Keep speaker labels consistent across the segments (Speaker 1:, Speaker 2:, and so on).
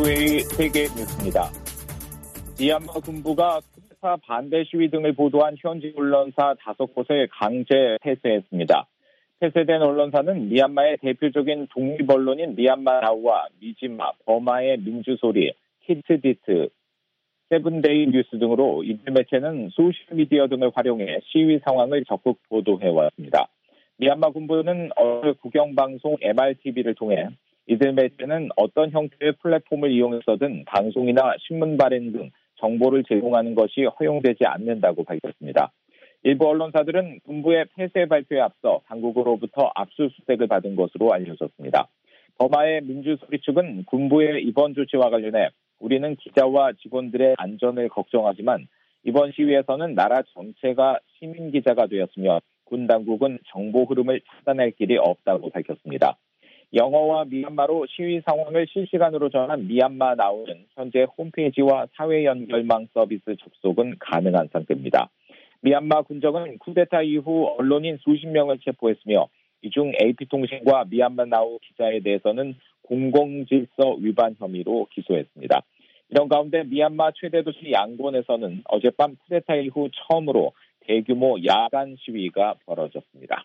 Speaker 1: VOA 세계 뉴스입니다. 미얀마 군부가 쿠데타 반대 시위 등을 보도한 현지 언론사 5곳을 강제 폐쇄했습니다. 폐쇄된 언론사는 미얀마의 대표적인 독립 언론인 미얀마 나우와 미지마, 버마의 민주소리, 히트디트, 세븐데이 뉴스 등으로 이들 매체는 소셜미디어 등을 활용해 시위 상황을 적극 보도해왔습니다. 미얀마 군부는 어제 국영방송 MRTV를 통해 이들 매체는 어떤 형태의 플랫폼을 이용해서든 방송이나 신문 발행 등 정보를 제공하는 것이 허용되지 않는다고 밝혔습니다. 일부 언론사들은 군부의 폐쇄 발표에 앞서 당국으로부터 압수수색을 받은 것으로 알려졌습니다. 버마의 민주소리 측은 군부의 이번 조치와 관련해 우리는 기자와 직원들의 안전을 걱정하지만 이번 시위에서는 나라 전체가 시민 기자가 되었으며 군 당국은 정보 흐름을 차단할 길이 없다고 밝혔습니다. 영어와 미얀마로 시위 상황을 실시간으로 전한 미얀마 나우는 현재 홈페이지와 사회 연결망 서비스 접속은 가능한 상태입니다. 미얀마 군정은 쿠데타 이후 언론인 수십 명을 체포했으며 이 중 AP통신과 미얀마 나우 기자에 대해서는 공공질서 위반 혐의로 기소했습니다. 이런 가운데 미얀마 최대 도시 양곤에서는 어젯밤 쿠데타 이후 처음으로 대규모 야간 시위가 벌어졌습니다.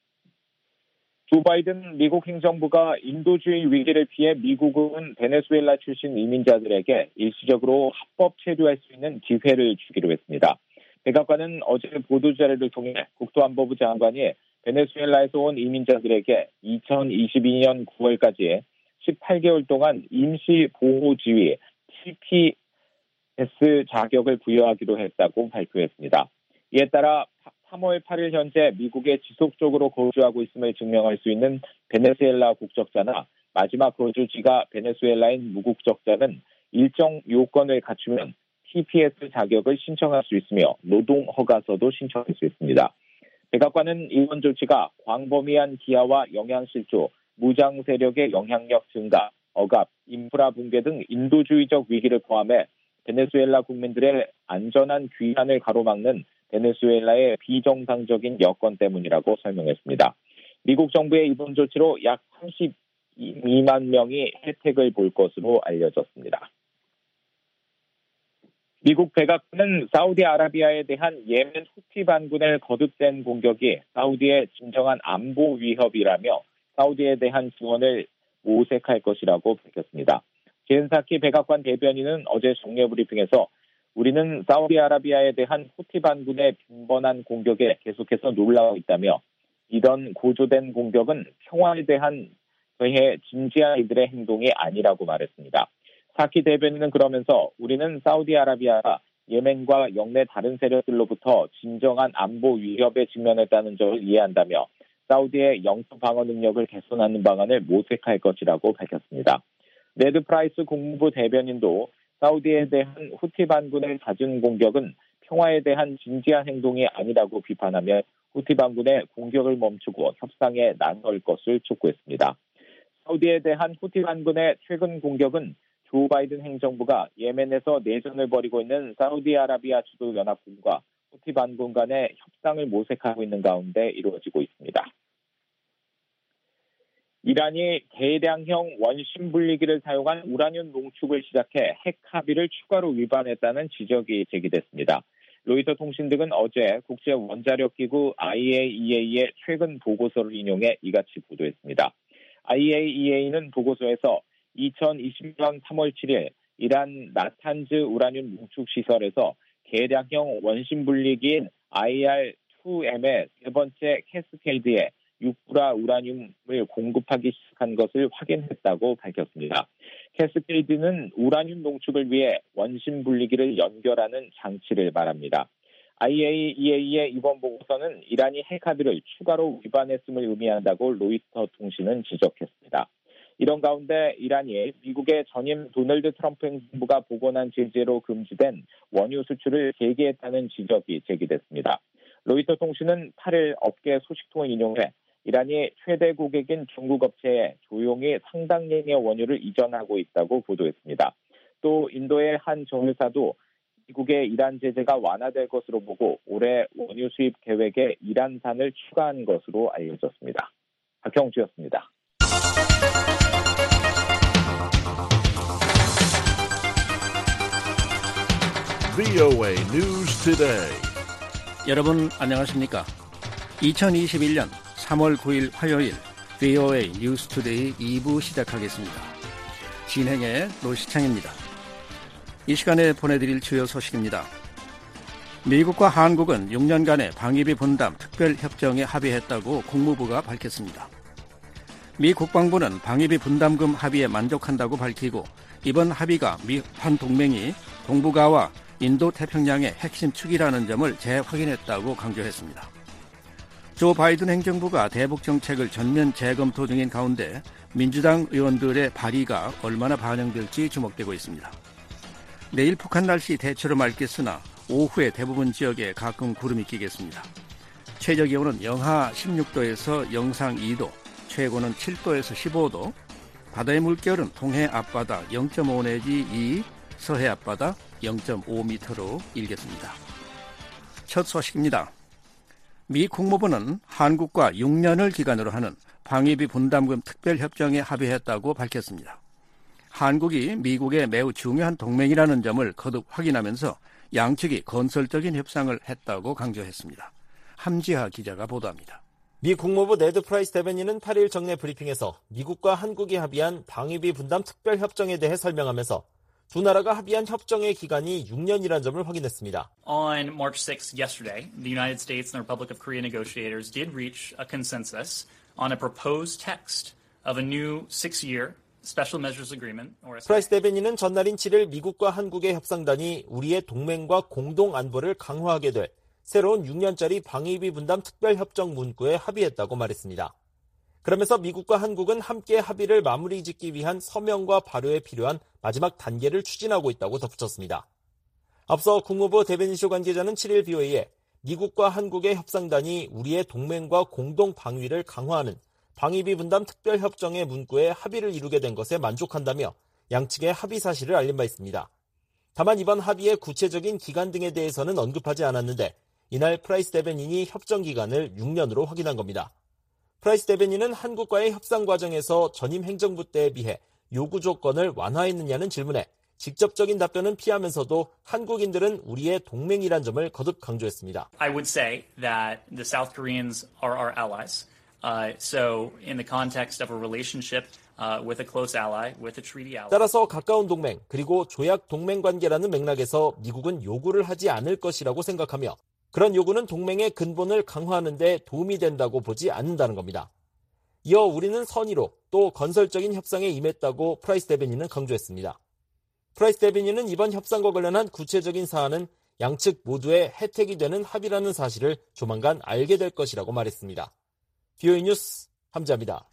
Speaker 1: 조 바이든 미국 행정부가 인도주의 위기를 피해 미국은 베네수엘라 출신 이민자들에게 일시적으로 합법 체류할 수 있는 기회를 주기로 했습니다. 백악관은 어제 보도자료를 통해 국토안보부 장관이 베네수엘라에서 온 이민자들에게 2022년 9월까지 18개월 동안 임시 보호지위 TPS 자격을 부여하기로 했다고 발표했습니다. 이에 따라 3월 8일 현재 미국에 지속적으로 거주하고 있음을 증명할 수 있는 베네수엘라 국적자나 마지막 거주지가 베네수엘라인 무국적자는 일정 요건을 갖추면 TPS 자격을 신청할 수 있으며 노동 허가서도 신청할 수 있습니다. 백악관은 이번 조치가 광범위한 기아와 영향실조, 무장 세력의 영향력 증가, 억압, 인프라 붕괴 등 인도주의적 위기를 포함해 베네수엘라 국민들의 안전한 귀환을 가로막는 베네수엘라의 비정상적인 여건 때문이라고 설명했습니다. 미국 정부의 이번 조치로 약 32만 명이 혜택을 볼 것으로 알려졌습니다. 미국 백악관은 사우디아라비아에 대한 예멘 후티 반군의 거듭된 공격이 사우디의 진정한 안보 위협이라며 사우디에 대한 지원을 모색할 것이라고 밝혔습니다. 제은사키 백악관 대변인은 어제 정례 브리핑에서 우리는 사우디아라비아에 대한 후티 반군의 빈번한 공격에 계속해서 놀라고 있다며 이런 고조된 공격은 평화에 대한 진지한 이들의 행동이 아니라고 말했습니다. 사키 대변인은 그러면서 우리는 사우디아라비아가 예멘과 영내 다른 세력들로부터 진정한 안보 위협에 직면했다는 점을 이해한다며 사우디의 영토 방어 능력을 개선하는 방안을 모색할 것이라고 밝혔습니다. 네드 프라이스 국무부 대변인도 사우디에 대한 후티 반군의 잦은 공격은 평화에 대한 진지한 행동이 아니라고 비판하며 후티 반군의 공격을 멈추고 협상에 나설 것을 촉구했습니다. 사우디에 대한 후티 반군의 최근 공격은 조 바이든 행정부가 예멘에서 내전을 벌이고 있는 사우디아라비아 주도 연합군과 후티 반군 간의 협상을 모색하고 있는 가운데 이루어지고 있습니다. 이란이 대량형 원심 분리기를 사용한 우라늄 농축을 시작해 핵 합의를 추가로 위반했다는 지적이 제기됐습니다. 로이터 통신 등은 어제 국제원자력기구 IAEA의 최근 보고서를 인용해 이같이 보도했습니다. IAEA는 보고서에서 2020년 3월 7일 이란 나탄즈 우라늄 농축 시설에서 계량형 원심 분리기인 IR-2M의 세 번째 캐스케이드에 6불화 우라늄을 공급하기 시작한 것을 확인했다고 밝혔습니다. 캐스케이드는 우라늄 농축을 위해 원심 분리기를 연결하는 장치를 말합니다. IAEA의 이번 보고서는 이란이 핵 합의를 추가로 위반했음을 의미한다고 로이터 통신은 지적했습니다. 이런 가운데 이란이 미국의 전임 도널드 트럼프 행정부가 복원한 제재로 금지된 원유 수출을 재개했다는 지적이 제기됐습니다. 로이터 통신은 8일 업계 소식통을 인용해 이란이 최대 고객인 중국 업체에 조용히 상당량의 원유를 이전하고 있다고 보도했습니다. 또 인도의 한 정유사도 미국의 이란 제재가 완화될 것으로 보고 올해 원유 수입 계획에 이란산을 추가한 것으로 알려졌습니다. 박형주였습니다.
Speaker 2: VOA News Today.
Speaker 3: 여러분 안녕하십니까? 2021년 3월 9일 화요일 VOA News Today 2부 시작하겠습니다. 진행의 노시창입니다. 이 시간에 보내드릴 주요 소식입니다. 미국과 한국은 6년간의 방위비 분담 특별협정에 합의했다고 국무부가 밝혔습니다. 미 국방부는 방위비 분담금 합의에 만족한다고 밝히고 이번 합의가 미한 동맹이 동북아와 인도태평양의 핵심 축이라는 점을 재확인했다고 강조했습니다. 조 바이든 행정부가 대북 정책을 전면 재검토 중인 가운데 민주당 의원들의 발의가 얼마나 반영될지 주목되고 있습니다. 내일 북한 날씨 대체로 맑겠으나 오후에 대부분 지역에 가끔 구름이 끼겠습니다. 최저기온은 영하 16도에서 영상 2도, 최고는 7도에서 15도, 바다의 물결은 동해 앞바다 0.5 내지 2, 서해 앞바다 0.5m로 일겠습니다. 첫 소식입니다. 미 국무부는 한국과 6년을 기간으로 하는 방위비 분담금 특별협정에 합의했다고 밝혔습니다. 한국이 미국의 매우 중요한 동맹이라는 점을 거듭 확인하면서 양측이 건설적인 협상을 했다고 강조했습니다. 함지하 기자가 보도합니다.
Speaker 4: 미 국무부 네드 프라이스 대변인은 8일 정례 브리핑에서 미국과 한국이 합의한 방위비 분담 특별협정에 대해 설명하면서 두 나라가 합의한 협정의 기간이 6년이라는 점을 확인했습니다.
Speaker 5: On March 6th, yesterday, the United States and the Republic of Korea negotiators did reach a consensus on a proposed text of a new 6-year Special Measures Agreement.
Speaker 4: 프라이스 대변인은 전날인 7일 미국과 한국의 협상단이 우리의 동맹과 공동 안보를 강화하게 될 새로운 6년짜리 방위비 분담 특별협정 문구에 합의했다고 말했습니다. 그러면서 미국과 한국은 함께 합의를 마무리 짓기 위한 서명과 발효에 필요한 마지막 단계를 추진하고 있다고 덧붙였습니다. 앞서 국무부 대변인실 관계자는 7일 BOA에 미국과 한국의 협상단이 우리의 동맹과 공동 방위를 강화하는 방위비 분담 특별협정의 문구에 합의를 이루게 된 것에 만족한다며 양측의 합의 사실을 알린 바 있습니다. 다만 이번 합의의 구체적인 기간 등에 대해서는 언급하지 않았는데 이날 프라이스 대변인이 협정 기간을 6년으로 확인한 겁니다. 프라이스 대변인은 한국과의 협상 과정에서 전임 행정부 때에 비해 요구 조건을 완화했느냐는 질문에 직접적인 답변은 피하면서도 한국인들은 우리의 동맹이란 점을 거듭 강조했습니다.
Speaker 5: I would say that the South Koreans are our allies. So in the context of a relationship with a close ally, with a treaty ally.
Speaker 4: 따라서 가까운 동맹 그리고 조약 동맹 관계라는 맥락에서 미국은 요구를 하지 않을 것이라고 생각하며 그런 요구는 동맹의 근본을 강화하는 데 도움이 된다고 보지 않는다는 겁니다. 이어 우리는 선의로 또 건설적인 협상에 임했다고 프라이스 대변인은 강조했습니다. 프라이스 대변인은 이번 협상과 관련한 구체적인 사안은 양측 모두의 혜택이 되는 합의라는 사실을 조만간 알게 될 것이라고 말했습니다. VOA 뉴스 함지아입니다.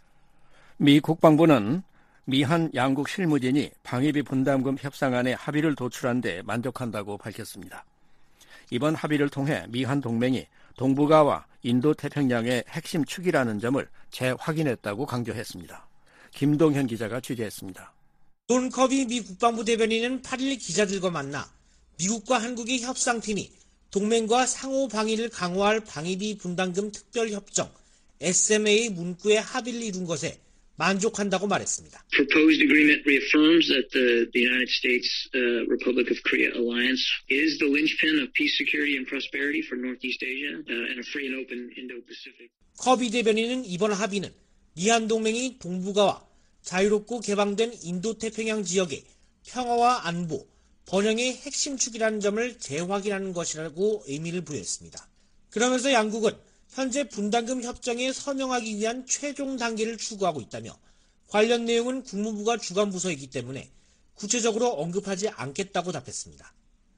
Speaker 3: 미 국방부는 미한 양국 실무진이 방위비 분담금 협상안에 합의를 도출한 데 만족한다고 밝혔습니다. 이번 합의를 통해 미한 동맹이 동북아와 인도태평양의 핵심 축이라는 점을 재확인했다고 강조했습니다. 김동현 기자가 취재했습니다.
Speaker 6: 존 커비 미 국방부 대변인은 8일 기자들과 만나 미국과 한국의 협상팀이 동맹과 상호 방위를 강화할 방위비 분담금 특별협정 SMA 문구에 합의를 이룬 것에 만족한다고 말했습니다.
Speaker 7: Proposed agreement reaffirms that the United States Republic of Korea alliance is the linchpin of peace, security, and prosperity for Northeast Asia and a free and open Indo-Pacific.
Speaker 6: 커비 대변인은 이번 합의는 미한 동맹이 동북아와 자유롭고 개방된 인도태평양 지역의 평화와 안보, 번영의 핵심 축이라는 점을 재확인하는 것이라고 의미를 부여했습니다. 그러면서 양국은 현재 분담금 협정에 서명하기 위한 최종 단계를 추구하고 있다며 관련 내용은 국무부가 주관 부서이기 때문에 구체적으로 언급하지 않겠다고 답했습니다.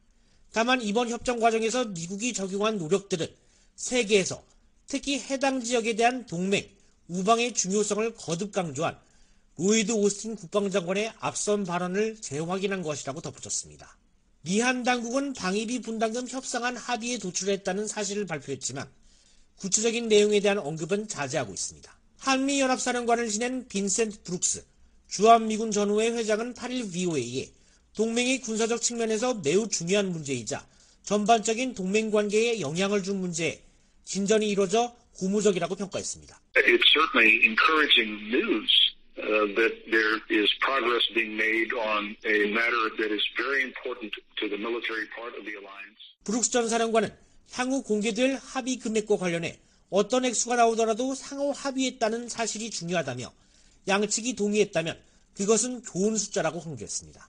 Speaker 6: 다만 이번 협정 과정에서 미국이 적용한 노력들은 세계에서 특히 해당 지역에 대한 동맹, 우방의 중요성을 거듭 강조한 로이드 오스틴 국방장관의 앞선 발언을 재확인한 것이라고 덧붙였습니다. 미한 당국은 방위비 분담금 협상안 합의에 도출했다는 사실을 발표했지만 구체적인 내용에 대한 언급은 자제하고 있습니다. 한미연합사령관을 지낸 빈센트 브룩스 주한미군 전후회 회장은 8일 VOA에 동맹이 군사적 측면에서 매우 중요한 문제이자 전반적인 동맹관계에 영향을 준 문제에 진전이 이루어져 고무적이라고 평가했습니다.
Speaker 8: It's certainly encouraging news that there is progress being made on a matter that is very important to the military part of the alliance.
Speaker 6: 브룩스 전 사령관은 향후 공개될 합의 금액과 관련해 어떤 액수가 나오더라도 상호 합의했다는 사실이 중요하다며 양측이 동의했다면 그것은 좋은 숫자라고 강조했습니다.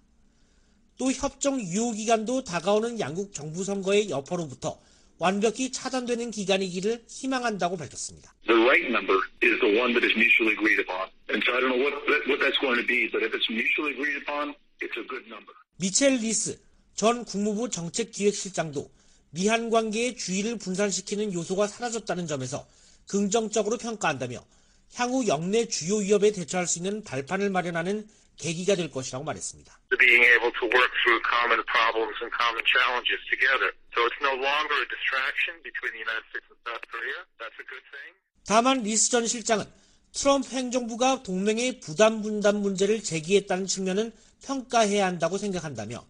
Speaker 6: 또 협정 유효 기간도 다가오는 양국 정부 선거의 여파로부터 완벽히 차단되는 기간이기를 희망한다고 밝혔습니다.
Speaker 8: The right number is the one that is mutually agreed upon. And so I don't know what that's going to be, but if it's mutually agreed upon, it's a good number.
Speaker 6: 미첼 리스 전 국무부 정책기획실장도 미한 관계의 주의를 분산시키는 요소가 사라졌다는 점에서 긍정적으로 평가한다며 향후 역내 주요 위협에 대처할 수 있는 발판을 마련하는 계기가 될 것이라고 말했습니다.
Speaker 9: Being able to work through common problems and common challenges together. So it's no longer a distraction between the United States and South Korea. That's a good thing.
Speaker 6: 다만 리스 전 실장은 트럼프 행정부가 동맹의 부담 분담 문제를 제기했다는 측면은 평가해야 한다고 생각한다며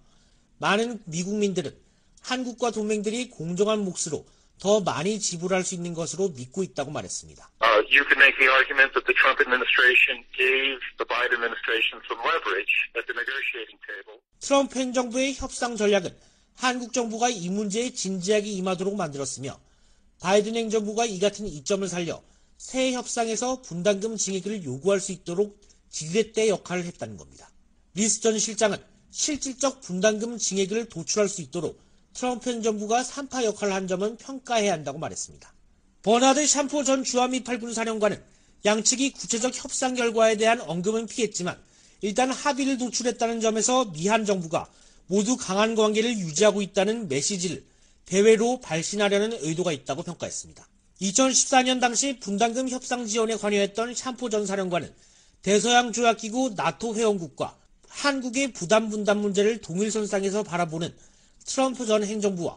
Speaker 6: 많은 미국민들은 한국과 동맹들이 공정한 몫으로 더 많이 지불할 수 있는 것으로 믿고 있다고 말했습니다.
Speaker 9: You can make the argument that the Trump administration gave the Biden administration some leverage at the negotiating table.
Speaker 6: 트럼프 행정부의 협상 전략은 한국 정부가 이 문제에 진지하게 임하도록 만들었으며 바이든 행정부가 이 같은 이점을 살려 새 협상에서 분담금 징액을 요구할 수 있도록 지렛대 역할을 했다는 겁니다. 리스 전 실장은 실질적 분담금 징액을 도출할 수 있도록 트럼프 행정부가 산파 역할을 한 점은 평가해야 한다고 말했습니다. 버나드 샴포 전 주한미 8군 사령관은 양측이 구체적 협상 결과에 대한 언급은 피했지만 일단 합의를 도출했다는 점에서 미한 정부가 모두 강한 관계를 유지하고 있다는 메시지를 대외로 발신하려는 의도가 있다고 평가했습니다. 2014년 당시 분담금 협상 지원에 관여했던 샴포 전 사령관은 대서양 조약기구 나토 회원국과 한국의 부담 분담 문제를 동일선상에서 바라보는 트럼프 전 행정부와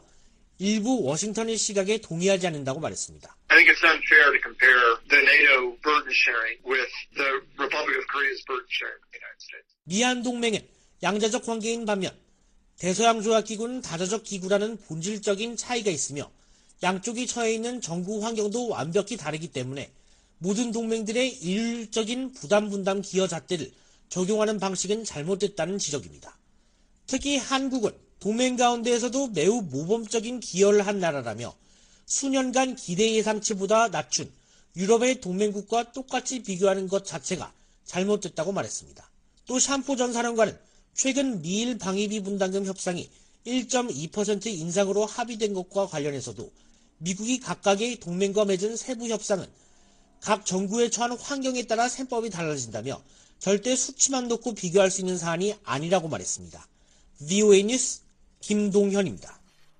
Speaker 6: 일부 워싱턴의 시각에 동의하지 않는다고 말했습니다.
Speaker 9: I think it's unfair to compare the NATO burden sharing with the Republic of Korea's burden sharing with the United States.
Speaker 6: 미한 동맹은 양자적 관계인 반면 대서양 조약기구는 다자적 기구라는 본질적인 차이가 있으며 양쪽이 처해 있는 정부 환경도 완벽히 다르기 때문에 모든 동맹들의 일률적인 부담 분담 기여 잣대를 적용하는 방식은 잘못됐다는 지적입니다. 특히 한국은 동맹 가운데에서도 매우 모범적인 기여를 한 나라라며 수년간 기대 예상치보다 낮춘 유럽의 동맹국과 똑같이 비교하는 것 자체가 잘못됐다고 말했습니다. 또 샴포 전 사령관은 최근 미일 방위비 분담금 협상이 1.2% 인상으로 합의된 것과 관련해서도 미국이 각각의 동맹과 맺은 세부 협상은 각 정부에 처한 환경에 따라 셈법이 달라진다며 절대 수치만 놓고 비교할 수 있는 사안이 아니라고 말했습니다. VOA 뉴스 김동현입니다.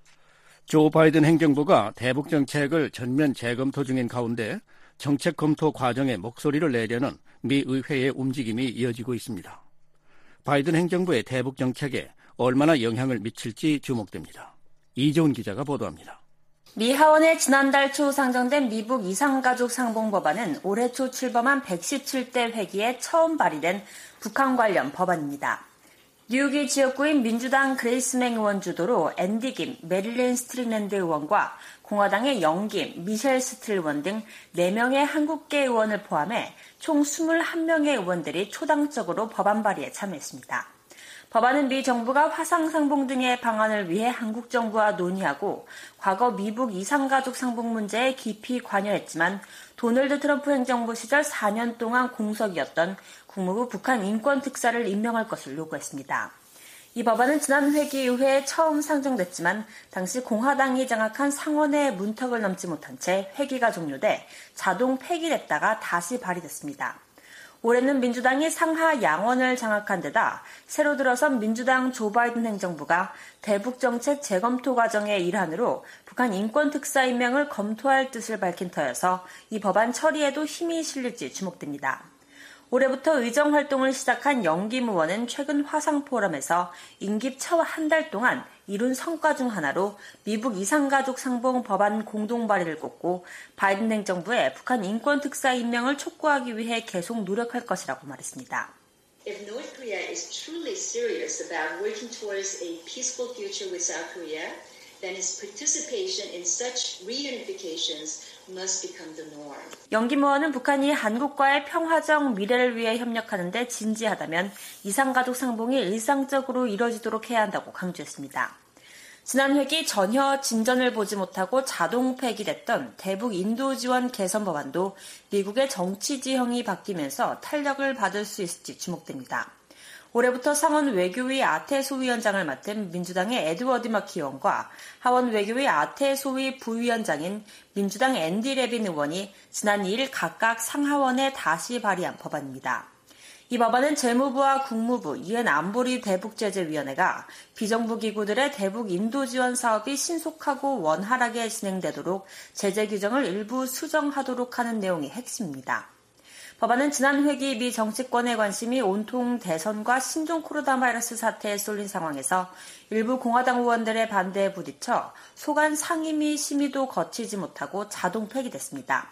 Speaker 3: 조 바이든 행정부가 대북 정책을 전면 재검토 중인 가운데 정책 검토 과정에 목소리를 내려는 미 의회의 움직임이 이어지고 있습니다. 바이든 행정부의 대북 정책에 얼마나 영향을 미칠지 주목됩니다. 이재훈 기자가 보도합니다.
Speaker 10: 미 하원에 지난달 초 상정된 미국 이상가족 상봉 법안은 올해 초 출범한 117대 회기에 처음 발의된 북한 관련 법안입니다. 뉴욕이 지역구인 민주당 그레이스맹 의원 주도로 앤디 김, 메릴린 스트릭랜드 의원과 공화당의 영김, 미셸 스틸 의원 등 4명의 한국계 의원을 포함해 총 21명의 의원들이 초당적으로 법안 발의에 참여했습니다. 법안은 미 정부가 화상상봉 등의 방안을 위해 한국 정부와 논의하고 과거 미국 이상가족 상봉 문제에 깊이 관여했지만 도널드 트럼프 행정부 시절 4년 동안 공석이었던 국무부 북한 인권특사를 임명할 것을 요구했습니다. 이 법안은 지난 회기 의회에 처음 상정됐지만 당시 공화당이 장악한 상원의 문턱을 넘지 못한 채 회기가 종료돼 자동 폐기됐다가 다시 발의됐습니다. 올해는 민주당이 상하 양원을 장악한 데다 새로 들어선 민주당 조 바이든 행정부가 대북정책 재검토 과정의 일환으로 북한 인권특사 임명을 검토할 뜻을 밝힌 터여서 이 법안 처리에도 힘이 실릴지 주목됩니다. 올해부터 의정활동을 시작한 영김 의원은 최근 화상포럼에서 임기 첫 한 달 동안 이룬 성과 중 하나로 미국 이상가족 상봉 법안 공동 발의를 꼽고 바이든 행정부의 북한 인권특사 임명을 촉구하기 위해 계속 노력할 것이라고 말했습니다.
Speaker 11: If North Korea is truly serious about working towards a peaceful future with South Korea, then its participation in such reunifications must become the norm.
Speaker 10: 영기모원은 북한이 한국과의 평화적 미래를 위해 협력하는 데 진지하다면 이산가족 상봉이 일상적으로 이뤄지도록 해야 한다고 강조했습니다. 지난 회기 전혀 진전을 보지 못하고 자동 폐기됐던 대북 인도 지원 개선 법안도 미국의 정치 지형이 바뀌면서 탄력을 받을 수 있을지 주목됩니다. 올해부터 상원 외교위 아태 소위원장을 맡은 민주당의 에드워드 마키 의원과 하원 외교위 아태 소위 부위원장인 민주당 앤디 레빈 의원이 지난 2일 각각 상하원에 다시 발의한 법안입니다. 이 법안은 재무부와 국무부, 유엔 안보리 대북제재위원회가 비정부 기구들의 대북 인도 지원 사업이 신속하고 원활하게 진행되도록 제재 규정을 일부 수정하도록 하는 내용이 핵심입니다. 법안은 지난 회기 미 정치권의 관심이 온통 대선과 신종 코로나 바이러스 사태에 쏠린 상황에서 일부 공화당 의원들의 반대에 부딪혀 소관 상임위 심의도 거치지 못하고 자동 폐기됐습니다.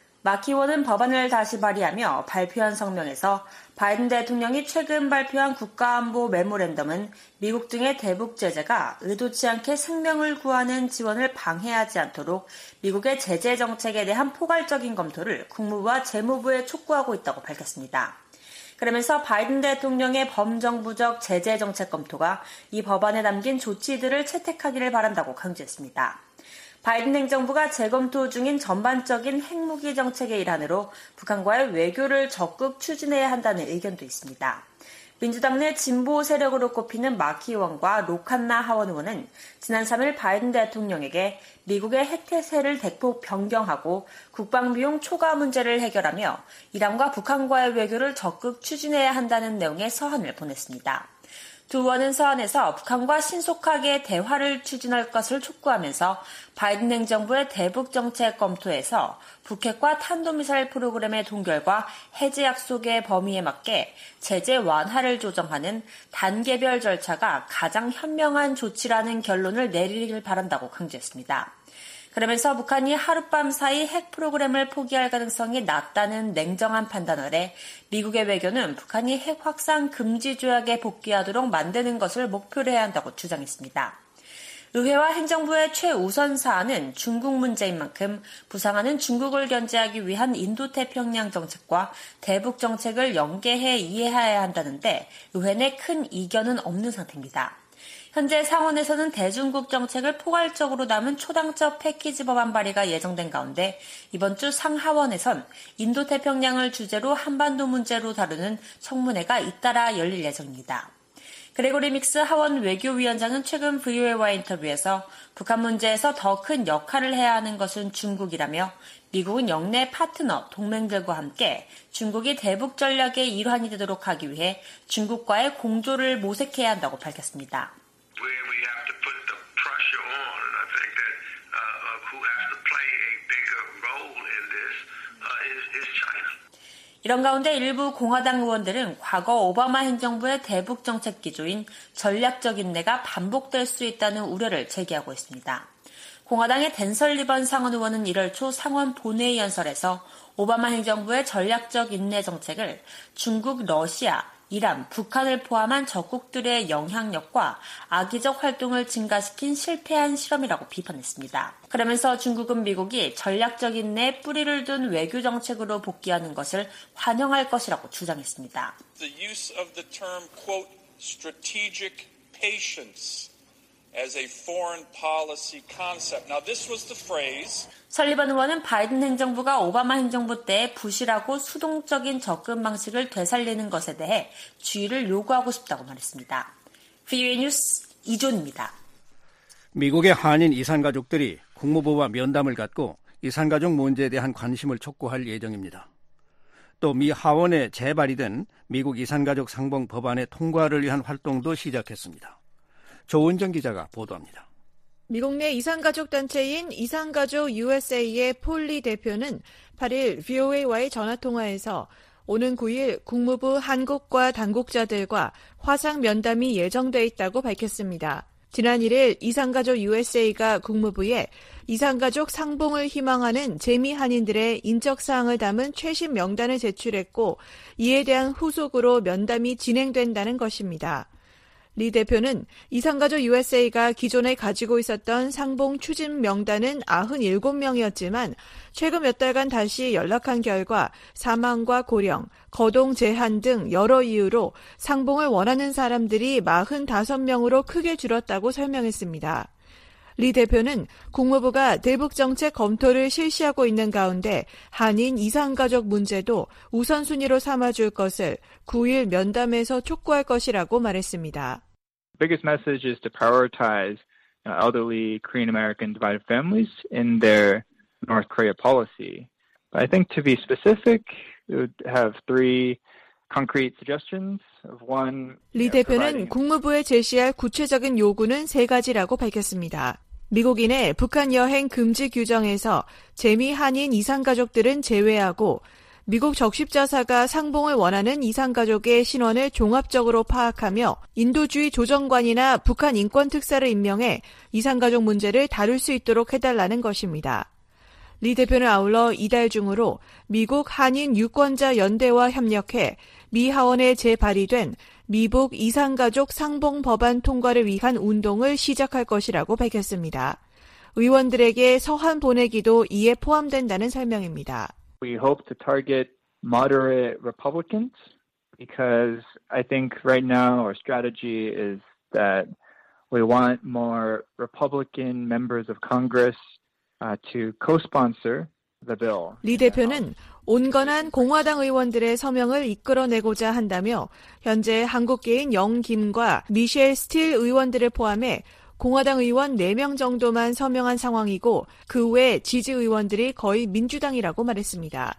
Speaker 10: 마키 의원은 법안을 다시 발의하며 발표한 성명에서 바이든 대통령이 최근 발표한 국가안보 메모랜덤은 미국 등의 대북 제재가 의도치 않게 생명을 구하는 지원을 방해하지 않도록 미국의 제재 정책에 대한 포괄적인 검토를 국무부와 재무부에 촉구하고 있다고 밝혔습니다. 그러면서 바이든 대통령의 범정부적 제재 정책 검토가 이 법안에 담긴 조치들을 채택하기를 바란다고 강조했습니다. 바이든 행정부가 재검토 중인 전반적인 핵무기 정책의 일환으로 북한과의 외교를 적극 추진해야 한다는 의견도 있습니다. 민주당 내 진보 세력으로 꼽히는 마키 의원과 로칸나 하원 의원은 지난 3일 바이든 대통령에게 미국의 핵태세를 대폭 변경하고 국방비용 초과 문제를 해결하며 이란과 북한과의 외교를 적극 추진해야 한다는 내용의 서한을 보냈습니다. 두 의원은 서한에서 북한과 신속하게 대화를 추진할 것을 촉구하면서 바이든 행정부의 대북 정책 검토에서 북핵과 탄도미사일 프로그램의 동결과 해제 약속의 범위에 맞게 제재 완화를 조정하는 단계별 절차가 가장 현명한 조치라는 결론을 내리길 바란다고 강조했습니다. 그러면서 북한이 하룻밤 사이 핵 프로그램을 포기할 가능성이 낮다는 냉정한 판단 아래 미국의 외교는 북한이 핵 확산 금지 조약에 복귀하도록 만드는 것을 목표로 해야 한다고 주장했습니다. 의회와 행정부의 최우선 사안은 중국 문제인 만큼 부상하는 중국을 견제하기 위한 인도태평양 정책과 대북 정책을 연계해 이해해야 한다는데 의회 내 큰 이견은 없는 상태입니다. 현재 상원에서는 대중국 정책을 포괄적으로 담은 초당적 패키지 법안 발의가 예정된 가운데 이번 주 상하원에선 인도태평양을 주제로 한반도 문제로 다루는 청문회가 잇따라 열릴 예정입니다. 그레고리 믹스 하원 외교위원장은 최근 VOA와의 인터뷰에서 북한 문제에서 더 큰 역할을 해야 하는 것은 중국이라며 미국은 영내 파트너, 동맹들과 함께 중국이 대북 전략의 일환이 되도록 하기 위해 중국과의 공조를 모색해야 한다고 밝혔습니다. 이런 가운데 일부 공화당 의원들은 과거 오바마 행정부의 대북 정책 기조인 전략적 인내가 반복될 수 있다는 우려를 제기하고 있습니다. 공화당의 댄 설리번 상원 의원은 1월 초 상원 본회의 연설에서 오바마 행정부의 전략적 인내 정책을 중국, 러시아, 이란, 북한을 포함한 적국들의 영향력과 악의적 활동을 증가시킨 실패한 실험이라고 비판했습니다. 그러면서 중국은 미국이 전략적 인내에 뿌리를 둔 외교 정책으로 복귀하는 것을 환영할 것이라고 주장했습니다.
Speaker 12: The use of the term, quote, strategic patience as a foreign policy concept. Now this was the phrase.
Speaker 10: 설리번 의원은 바이든 행정부가 오바마 행정부 때 부실하고 수동적인 접근 방식을 되살리는 것에 대해 주의를 요구하고 싶다고 말했습니다. VOA 뉴스 이존입니다.
Speaker 3: 미국의 한인 이산가족들이 국무부와 면담을 갖고 이산가족 문제에 대한 관심을 촉구할 예정입니다. 또 미 하원에 재발의된 미국 이산가족 상봉 법안의 통과를 위한 활동도 시작했습니다. 조은정 기자가 보도합니다.
Speaker 13: 미국 내 이산가족 단체인 이산가족 USA의 폴리 대표는 8일 VOA와의 전화통화에서 오는 9일 국무부 한국과 당국자들과 화상 면담이 예정돼 있다고 밝혔습니다. 지난 1일 이산가족 USA가 국무부에 이산가족 상봉을 희망하는 재미 한인들의 인적사항을 담은 최신 명단을 제출했고 이에 대한 후속으로 면담이 진행된다는 것입니다. 리 대표는 이산가족 USA가 기존에 가지고 있었던 상봉 추진 명단은 97명이었지만 최근 몇 달간 다시 연락한 결과 사망과 고령, 거동 제한 등 여러 이유로 상봉을 원하는 사람들이 45명으로 크게 줄었다고 설명했습니다. 리 대표는 국무부가 대북정책 검토를 실시하고 있는 가운데 한인 이산가족 문제도 우선순위로 삼아줄 것을 9일 면담에서 촉구할 것이라고 말했습니다.
Speaker 14: The biggest message is to prioritize elderly Korean American divided families in their North Korea policy. But I think to be specific, it would have three concrete suggestions of one.
Speaker 13: 리 대표는 국무부에 제시할 구체적인 요구는 3가지라고 밝혔습니다. 미국인의 북한 여행 금지 규정에서 재미 한인 이산가족들은 제외하고 미국 적십자사가 상봉을 원하는 이산가족의 신원을 종합적으로 파악하며 인도주의 조정관이나 북한 인권특사를 임명해 이산가족 문제를 다룰 수 있도록 해달라는 것입니다. 리 대표는 아울러 이달 중으로 미국 한인 유권자 연대와 협력해 미 하원에 재발의된 미북 이산가족 상봉 법안 통과를 위한 운동을 시작할 것이라고 밝혔습니다. 의원들에게 서한 보내기도 이에 포함된다는 설명입니다.
Speaker 14: We hope to target moderate Republicans because I think right now our strategy is that we want more Republican members of Congress to co-sponsor the bill.
Speaker 13: 리 대표는 온건한 공화당 의원들의 서명을 이끌어내고자 한다며 현재 한국계인 영김과 미셸 스틸 의원들을 포함해 공화당 의원 4명 정도만 서명한 상황이고 그 외 지지 의원들이 거의 민주당이라고 말했습니다.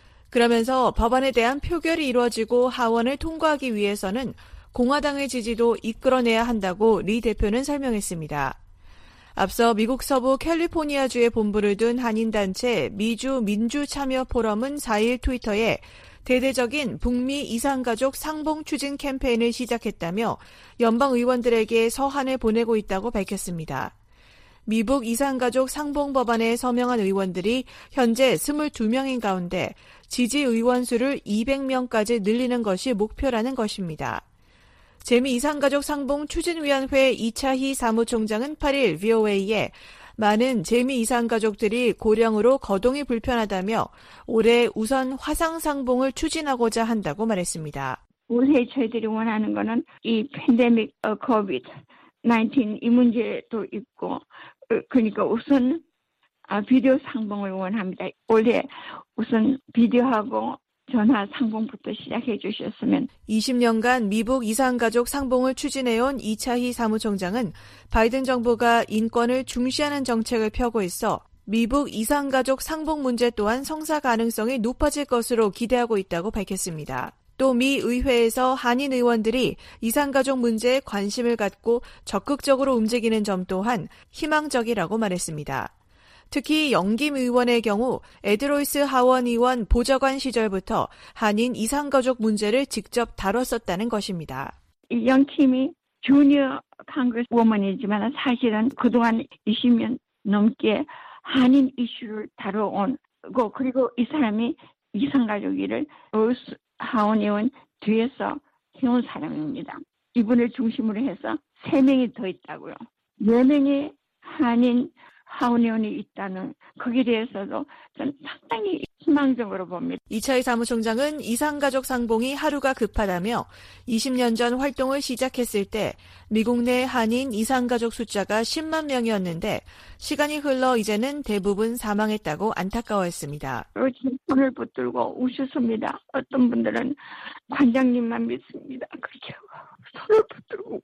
Speaker 13: 그러면서 법안에 대한 표결이 이루어지고 하원을 통과하기 위해서는 공화당의 지지도 이끌어내야 한다고 리 대표는 설명했습니다. 앞서 미국 서부 캘리포니아주에 본부를 둔 한인단체 미주 민주참여포럼은 4일 트위터에 대대적인 북미 이산가족 상봉 추진 캠페인을 시작했다며 연방 의원들에게 서한을 보내고 있다고 밝혔습니다. 미북 이산가족 상봉 법안에 서명한 의원들이 현재 22명인 가운데 지지 의원 수를 200명까지 늘리는 것이 목표라는 것입니다. 재미 이산가족 상봉 추진위원회 이차희 사무총장은 8일 VOA에 많은 재미 이산가족들이 고령으로 거동이 불편하다며 올해 우선 화상상봉을 추진하고자 한다고 말했습니다.
Speaker 15: 올해 저희들이 원하는 거는 이 팬데믹 COVID-19 이 문제도 있고 그러니까 우선 비디오 상봉을 원합니다. 올해 우선 비디오하고 전화 상봉부터 시작해 주셨으면.
Speaker 13: 20년간 미북 이산가족 상봉을 추진해온 이차희 사무총장은 바이든 정부가 인권을 중시하는 정책을 펴고 있어 미북 이산가족 상봉 문제 또한 성사 가능성이 높아질 것으로 기대하고 있다고 밝혔습니다. 또 미 의회에서 한인 의원들이 이산가족 문제에 관심을 갖고 적극적으로 움직이는 점 또한 희망적이라고 말했습니다. 특히 영김 의원의 경우 에드로이스 하원 의원 보좌관 시절부터 한인 이산가족 문제를 직접 다뤘었다는 것입니다.
Speaker 15: 영킴이 주니어 컨그레스 워먼이지만 사실은 그동안 20년 넘게 한인 이슈를 다뤄온 거 그리고 이 사람이 이산가족 일을 로스 하원 의원 뒤에서 해온 사람입니다. 이분을 중심으로 해서 3명이 더 있다고요. 4명의 한인 하원 의원이 있다는 거기에 대해서도 저는 상당히 희망적으로 봅니다.
Speaker 13: 이차희 사무총장은 이산가족 상봉이 하루가 급하다며 20년 전 활동을 시작했을 때 미국 내 한인 이산가족 숫자가 10만 명이었는데 시간이 흘러 이제는 대부분 사망했다고 안타까워했습니다.
Speaker 15: 제 손을 붙들고 우셨습니다. 어떤 분들은 관장님만 믿습니다. 그렇게 손을 붙들고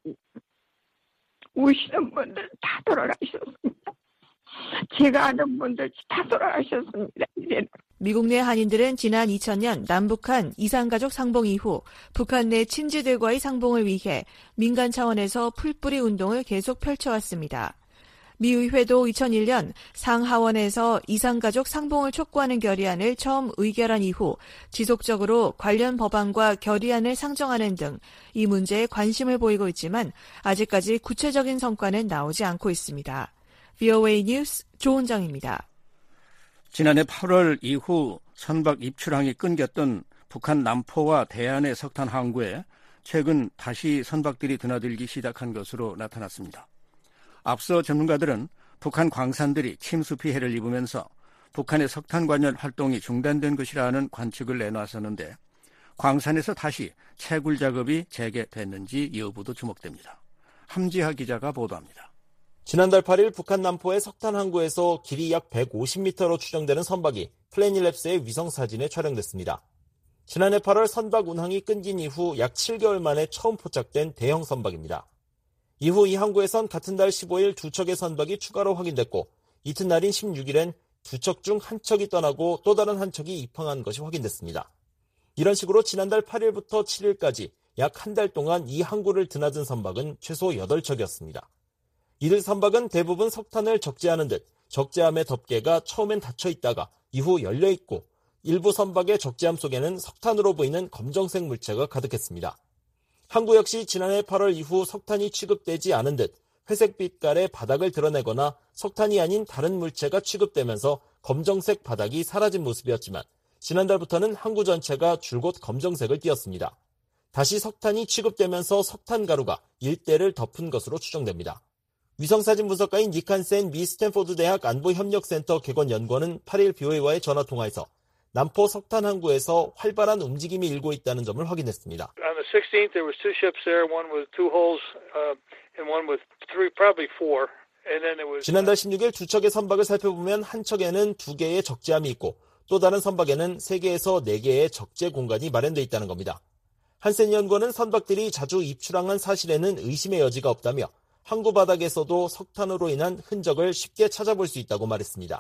Speaker 15: 우시는 분들 다 돌아가셨습니다. 제가 아는 분들 다 돌아가셨습니다. 이제는.
Speaker 13: 미국 내 한인들은 지난 2000년 남북한 이산가족 상봉 이후 북한 내 친지들과의 상봉을 위해 민간 차원에서 풀뿌리 운동을 계속 펼쳐왔습니다. 미 의회도 2001년 상하원에서 이산가족 상봉을 촉구하는 결의안을 처음 의결한 이후 지속적으로 관련 법안과 결의안을 상정하는 등 이 문제에 관심을 보이고 있지만 아직까지 구체적인 성과는 나오지 않고 있습니다. VOA 뉴스 조은정입니다.
Speaker 3: 지난해 8월 이후 선박 입출항이 끊겼던 북한 남포와 대안의 석탄 항구에 최근 다시 선박들이 드나들기 시작한 것으로 나타났습니다. 앞서 전문가들은 북한 광산들이 침수 피해를 입으면서 북한의 석탄 관련 활동이 중단된 것이라는 관측을 내놨었는데 광산에서 다시 채굴 작업이 재개됐는지 여부도 주목됩니다. 함지하 기자가 보도합니다.
Speaker 4: 지난달 8일 북한 남포의 석탄 항구에서 길이 약 150m로 추정되는 선박이 플래닛랩스의 위성사진에 촬영됐습니다. 지난해 8월 선박 운항이 끊긴 이후 약 7개월 만에 처음 포착된 대형 선박입니다. 이후 이 항구에선 같은 달 15일 두 척의 선박이 추가로 확인됐고 이튿날인 16일엔 두 척 중 한 척이 떠나고 또 다른 한 척이 입항한 것이 확인됐습니다. 이런 식으로 지난달 8일부터 7일까지 약 한 달 동안 이 항구를 드나든 선박은 최소 8척이었습니다. 이들 선박은 대부분 석탄을 적재하는 듯 적재함의 덮개가 처음엔 닫혀 있다가 이후 열려 있고 일부 선박의 적재함 속에는 석탄으로 보이는 검정색 물체가 가득했습니다. 항구 역시 지난해 8월 이후 석탄이 취급되지 않은 듯 회색 빛깔의 바닥을 드러내거나 석탄이 아닌 다른 물체가 취급되면서 검정색 바닥이 사라진 모습이었지만 지난달부터는 항구 전체가 줄곧 검정색을 띠었습니다. 다시 석탄이 취급되면서 석탄 가루가 일대를 덮은 것으로 추정됩니다. 위성사진 분석가인 닉 한센 미 스탠포드 대학 안보협력센터 객원연구원은 8일 BOA와의 전화통화에서 남포 석탄 항구에서 활발한 움직임이 일고 있다는 점을 확인했습니다.
Speaker 16: On the 16th, there was two ships there, one with two hulls and one with three, probably four. And then there was
Speaker 4: 지난달 16일 두 척의 선박을 살펴보면 한 척에는 2개의 적재함이 있고 또 다른 선박에는 3개에서 4개의 적재 공간이 마련되어 있다는 겁니다. 한센 연구원은 선박들이 자주 입출항한 사실에는 의심의 여지가 없다며 항구 바닥에서도 석탄으로 인한 흔적을 쉽게 찾아볼 수 있다고 말했습니다.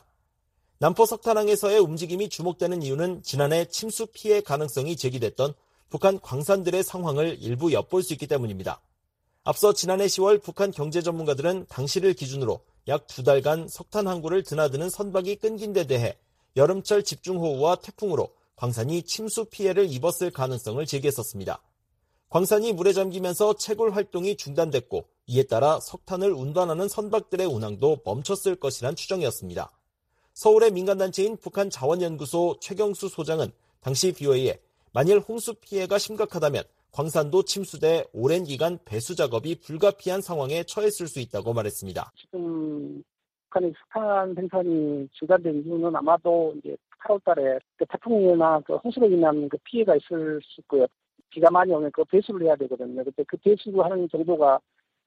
Speaker 4: 남포 석탄항에서의 움직임이 주목되는 이유는 지난해 침수 피해 가능성이 제기됐던 북한 광산들의 상황을 일부 엿볼 수 있기 때문입니다. 앞서 지난해 10월 북한 경제 전문가들은 당시를 기준으로 약 2달간 석탄 항구를 드나드는 선박이 끊긴 데 대해 여름철 집중호우와 태풍으로 광산이 침수 피해를 입었을 가능성을 제기했었습니다. 광산이 물에 잠기면서 채굴 활동이 중단됐고 이에 따라 석탄을 운반하는 선박들의 운항도 멈췄을 것이란 추정이었습니다. 서울의 민간단체인 북한자원연구소 최경수 소장은 당시 BOA에 만일 홍수 피해가 심각하다면 광산도 침수돼 오랜 기간 배수 작업이 불가피한 상황에 처했을 수 있다고 말했습니다.
Speaker 17: 지금 북한의 석탄 생산이 중단된 이유는 아마도 이제 8월 달에 태풍이나 홍수로 인한 피해가 있을 수 있고요. 비가 많이 오면 배수를 해야 되거든요. 그때 그 배수하는 정도가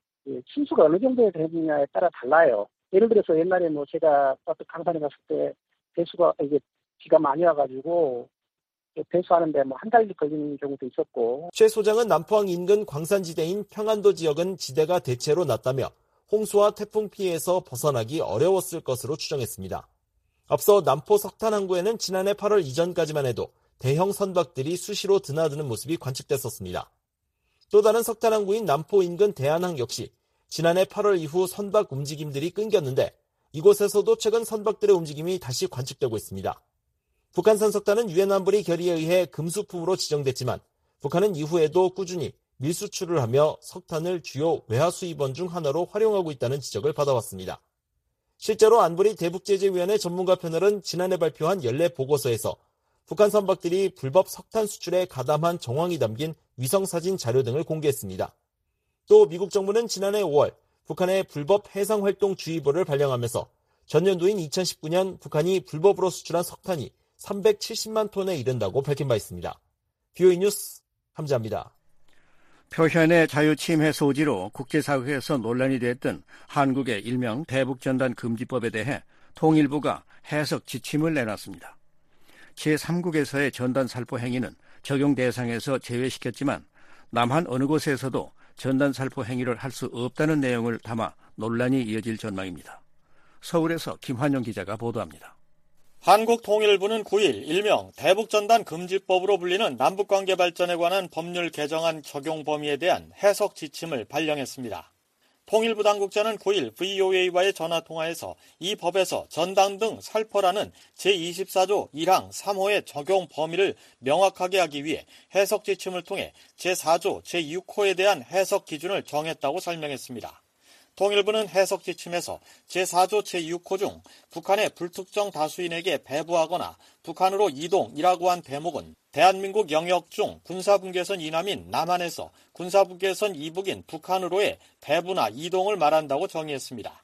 Speaker 17: 침수가 어느 정도에 되느냐에 따라 달라요. 예를 들어서 옛날에 제가 강산에 갔을 때 배수가 이게 비가 많이 와가지고 배수하는데 한 달 걸리는 경우도 있었고.
Speaker 4: 최 소장은 남포항 인근 광산지대인 평안도 지역은 지대가 대체로 낮다며 홍수와 태풍 피해에서 벗어나기 어려웠을 것으로 추정했습니다. 앞서 남포 석탄 항구에는 지난해 8월 이전까지만 해도 대형 선박들이 수시로 드나드는 모습이 관측됐었습니다. 또 다른 석탄 항구인 남포 인근 대한항 역시 지난해 8월 이후 선박 움직임들이 끊겼는데 이곳에서도 최근 선박들의 움직임이 다시 관측되고 있습니다. 북한산 석탄은 유엔 안보리 결의에 의해 금수품으로 지정됐지만 북한은 이후에도 꾸준히 밀수출을 하며 석탄을 주요 외화 수입원 중 하나로 활용하고 있다는 지적을 받아왔습니다. 실제로 안보리 대북제재위원회 전문가 패널은 지난해 발표한 연례 보고서에서 북한 선박들이 불법 석탄 수출에 가담한 정황이 담긴 위성사진 자료 등을 공개했습니다. 또 미국 정부는 지난해 5월 북한의 불법 해상활동 주의보를 발령하면서 전년도인 2019년 북한이 불법으로 수출한 석탄이 370만 톤에 이른다고 밝힌 바 있습니다. BOA 뉴스 함지아입니다.
Speaker 3: 표현의 자유 침해 소지로 국제사회에서 논란이 됐던 한국의 일명 대북전단금지법에 대해 통일부가 해석 지침을 내놨습니다. 제3국에서의 전단살포 행위는 적용 대상에서 제외시켰지만 남한 어느 곳에서도 전단살포 행위를 할 수 없다는 내용을 담아 논란이 이어질 전망입니다. 서울에서 김환영 기자가 보도합니다.
Speaker 18: 한국통일부는 9일 일명 대북전단금지법으로 불리는 남북관계 발전에 관한 법률 개정안 적용 범위에 대한 해석 지침을 발령했습니다. 통일부 당국자는 9일 VOA와의 전화통화에서 이 법에서 전단 등 살포라는 제24조 1항 3호의 적용 범위를 명확하게 하기 위해 해석 지침을 통해 제4조 제6호에 대한 해석 기준을 정했다고 설명했습니다. 통일부는 해석 지침에서 제4조 제6호 중 북한의 불특정 다수인에게 배부하거나 북한으로 이동이라고 한 대목은 대한민국 영역 중 군사분계선 이남인 남한에서 군사분계선 이북인 북한으로의 배부나 이동을 말한다고 정의했습니다.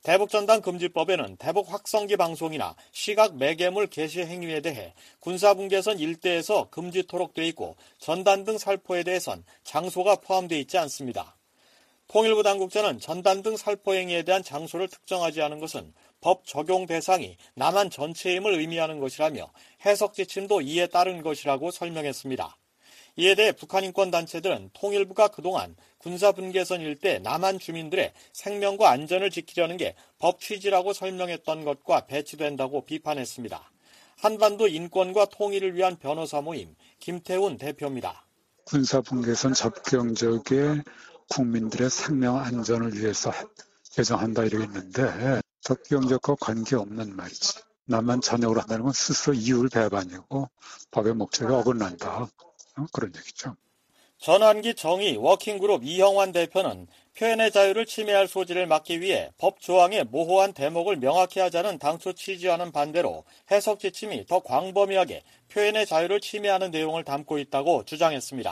Speaker 18: 대북전단금지법에는 대북 확성기 방송이나 시각 매개물 게시 행위에 대해 군사분계선 일대에서 금지토록 돼 있고 전단 등 살포에 대해선 장소가 포함되어 있지 않습니다. 통일부 당국자는 전단 등 살포 행위에 대한 장소를 특정하지 않은 것은 법 적용 대상이 남한 전체임을 의미하는 것이라며 해석 지침도 이에 따른 것이라고 설명했습니다. 이에 대해 북한 인권단체들은 통일부가 그동안 군사분계선 일대 남한 주민들의 생명과 안전을 지키려는 게 법 취지라고 설명했던 것과 배치된다고 비판했습니다. 한반도 인권과 통일을 위한 변호사 모임 김태훈 대표입니다.
Speaker 19: 군사분계선 접경 지역의 국민들의 생명 안전을 위해서 개정한다 이러고 있는데 접경 지역과 관계없는 말이지. 남한 전역으로 한다는 건 스스로 이율 배반이고 법의 목적에 어긋난다. 그런 얘기죠.
Speaker 18: 전환기 정의 워킹그룹 이형환 대표는 표현의 자유를 침해할 소지를 막기 위해 법 조항의 모호한 대목을 명확히 하자는 당초 취지와는 반대로 해석 지침이 더 광범위하게 표현의 자유를 침해하는 내용을 담고 있다고 주장했습니다.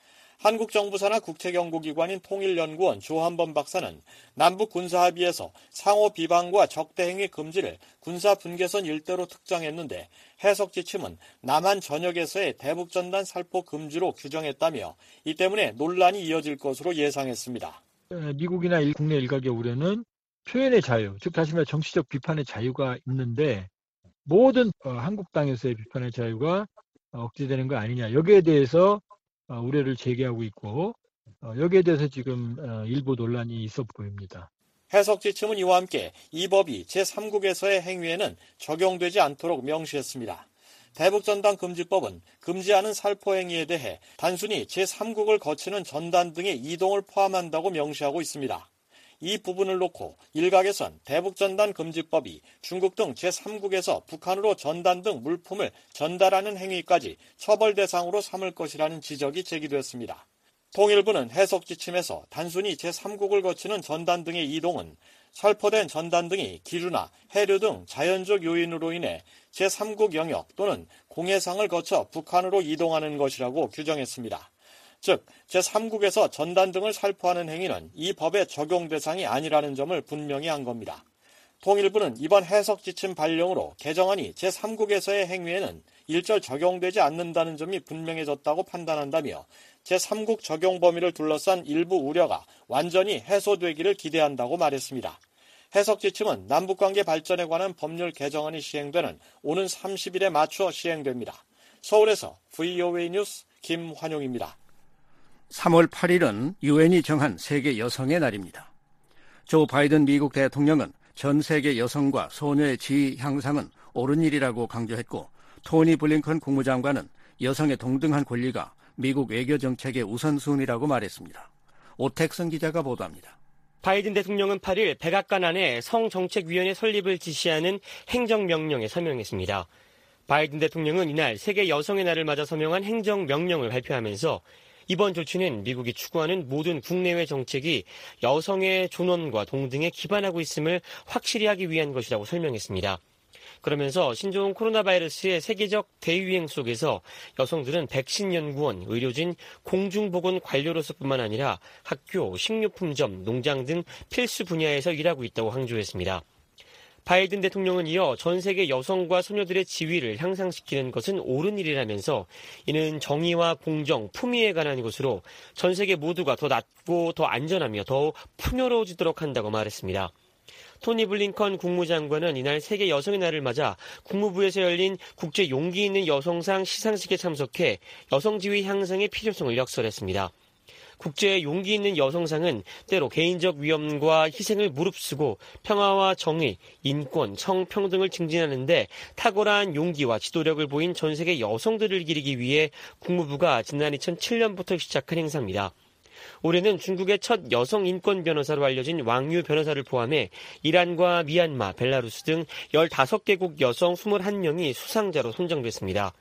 Speaker 18: 한국 정부 산하 국책연구기관인 통일연구원 조한범 박사는 남북 군사합의에서 상호 비방과 적대행위 금지를 군사분계선 일대로 특정했는데 해석 지침은 남한 전역에서의 대북전단 살포 금지로 규정했다며 이 때문에 논란이 이어질 것으로 예상했습니다.
Speaker 20: 미국이나 국내 일각의 우려는 표현의 자유, 즉 다시 말해 정치적 비판의 자유가 있는데 모든 한국 땅에서의 비판의 자유가 억제되는 거 아니냐. 여기에 대해서 우려를 제기하고 있고 여기에 대해서 지금 일부 논란이 있어 보입니다.
Speaker 18: 해석 지침은 이와 함께 이 법이 제3국에서의 행위에는 적용되지 않도록 명시했습니다. 대북전단금지법은 금지하는 살포 행위에 대해 단순히 제3국을 거치는 전단 등의 이동을 포함한다고 명시하고 있습니다. 이 부분을 놓고 일각에선 대북전단금지법이 중국 등 제3국에서 북한으로 전단 등 물품을 전달하는 행위까지 처벌 대상으로 삼을 것이라는 지적이 제기됐습니다. 통일부는 해석 지침에서 단순히 제3국을 거치는 전단 등의 이동은 살포된 전단 등이 기류나 해류 등 자연적 요인으로 인해 제3국 영역 또는 공해상을 거쳐 북한으로 이동하는 것이라고 규정했습니다. 즉, 제3국에서 전단 등을 살포하는 행위는 이 법의 적용 대상이 아니라는 점을 분명히 한 겁니다. 통일부는 이번 해석 지침 발령으로 개정안이 제3국에서의 행위에는 일절 적용되지 않는다는 점이 분명해졌다고 판단한다며 제3국 적용 범위를 둘러싼 일부 우려가 완전히 해소되기를 기대한다고 말했습니다. 해석 지침은 남북관계 발전에 관한 법률 개정안이 시행되는 오는 30일에 맞춰 시행됩니다. 서울에서 VOA 뉴스 김환용입니다.
Speaker 3: 3월 8일은 유엔이 정한 세계 여성의 날입니다. 조 바이든 미국 대통령은 전 세계 여성과 소녀의 지위 향상은 옳은 일이라고 강조했고 토니 블링컨 국무장관은 여성의 동등한 권리가 미국 외교정책의 우선순위라고 말했습니다. 오택성 기자가 보도합니다.
Speaker 21: 바이든 대통령은 8일 백악관 안에 성정책위원회 설립을 지시하는 행정명령에 서명했습니다. 바이든 대통령은 이날 세계 여성의 날을 맞아 서명한 행정명령을 발표하면서 이번 조치는 미국이 추구하는 모든 국내외 정책이 여성의 존엄과 동등에 기반하고 있음을 확실히 하기 위한 것이라고 설명했습니다. 그러면서 신종 코로나 바이러스의 세계적 대유행 속에서 여성들은 백신 연구원, 의료진, 공중보건 관료로서뿐만 아니라 학교, 식료품점, 농장 등 필수 분야에서 일하고 있다고 강조했습니다. 바이든 대통령은 이어 전 세계 여성과 소녀들의 지위를 향상시키는 것은 옳은 일이라면서 이는 정의와 공정, 품위에 관한 것으로 전 세계 모두가 더 낫고 더 안전하며 더 풍요로워지도록 한다고 말했습니다. 토니 블링컨 국무장관은 이날 세계 여성의 날을 맞아 국무부에서 열린 국제 용기 있는 여성상 시상식에 참석해 여성 지위 향상의 필요성을 역설했습니다. 국제 용기 있는 여성상은 때로 개인적 위험과 희생을 무릅쓰고 평화와 정의, 인권, 성평등을 증진하는 데 탁월한 용기와 지도력을 보인 전 세계 여성들을 기리기 위해 국무부가 지난 2007년부터 시작한 행사입니다. 올해는 중국의 첫 여성 인권 변호사로 알려진 왕유 변호사를 포함해 이란과 미얀마, 벨라루스 등 15개국 여성 21명이 수상자로 선정됐습니다.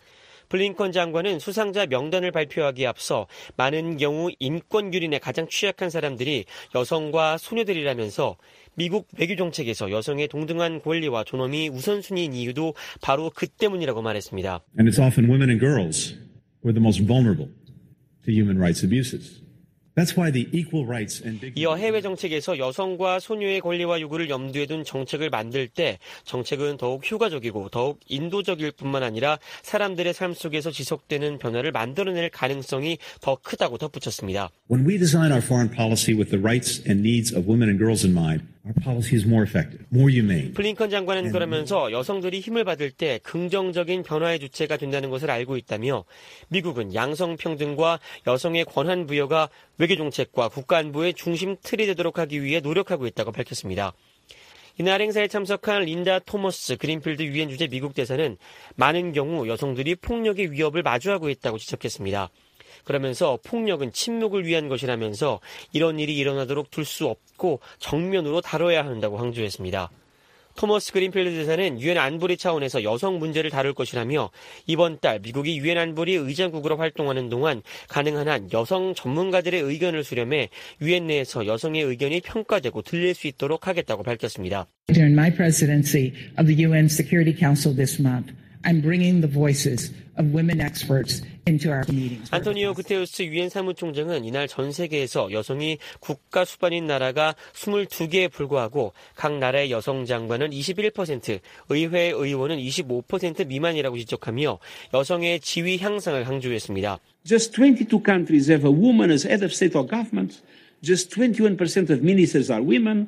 Speaker 21: 블링컨 장관은 수상자 명단을 발표하기에 앞서 많은 경우 인권 유린에 가장 취약한 사람들이 여성과 소녀들이라면서 미국 외교 정책에서 여성의 동등한 권리와 존엄이 우선순위인 이유도 바로 그 때문이라고 말했습니다.
Speaker 1: And it's often women and girls who are the most vulnerable to human rights abuses. That's why the equal rights and
Speaker 21: 이어 해외 정책에서 여성과 소녀의 권리와 요구를 염두에 둔 정책을 만들 때 정책은 더욱 효과적이고 더욱 인도적일 뿐만 아니라 사람들의 삶 속에서 지속되는 변화를 만들어낼 가능성이 더 크다고 덧붙였습니다.
Speaker 1: When we design our foreign policy with the rights and needs of women and girls in mind, our policy is more effective, more humane.
Speaker 21: 블링컨 장관은 그러면서 여성들이 힘을 받을 때 긍정적인 변화의 주체가 된다는 것을 알고 있다며 미국은 양성평등과 여성의 권한 부여가 외교정책과 국가안보의 중심 틀이 되도록 하기 위해 노력하고 있다고 밝혔습니다. 이날 행사에 참석한 린다 토머스 그린필드 유엔 주재 미국 대사는 많은 경우 여성들이 폭력의 위협을 마주하고 있다고 지적했습니다. 그러면서 폭력은 침묵을 위한 것이라면서 이런 일이 일어나도록 둘 수 없고 정면으로 다뤄야 한다고 강조했습니다. 토머스 그린필드 대사는 유엔 안보리 차원에서 여성 문제를 다룰 것이라며 이번 달 미국이 유엔 안보리 의장국으로 활동하는 동안 가능한 한 여성 전문가들의 의견을 수렴해 유엔 내에서 여성의 의견이 평가되고 들릴 수 있도록 하겠다고 밝혔습니다.
Speaker 22: During my presidency of the UN Security Council this month, I'm bringing the voices of women experts into our meetings.
Speaker 21: 안토니오 구테우스 유엔 사무총장은 이날 전 세계에서 여성이 국가 수반인 나라가 22개에 불과하고 각 나라의 여성 장관은 21%, 의회 의원은 25% 미만이라고 지적하며 여성의 지위 향상을 강조했습니다.
Speaker 23: Just 22 countries have a woman as head of state or government. Just 21% of ministers are women.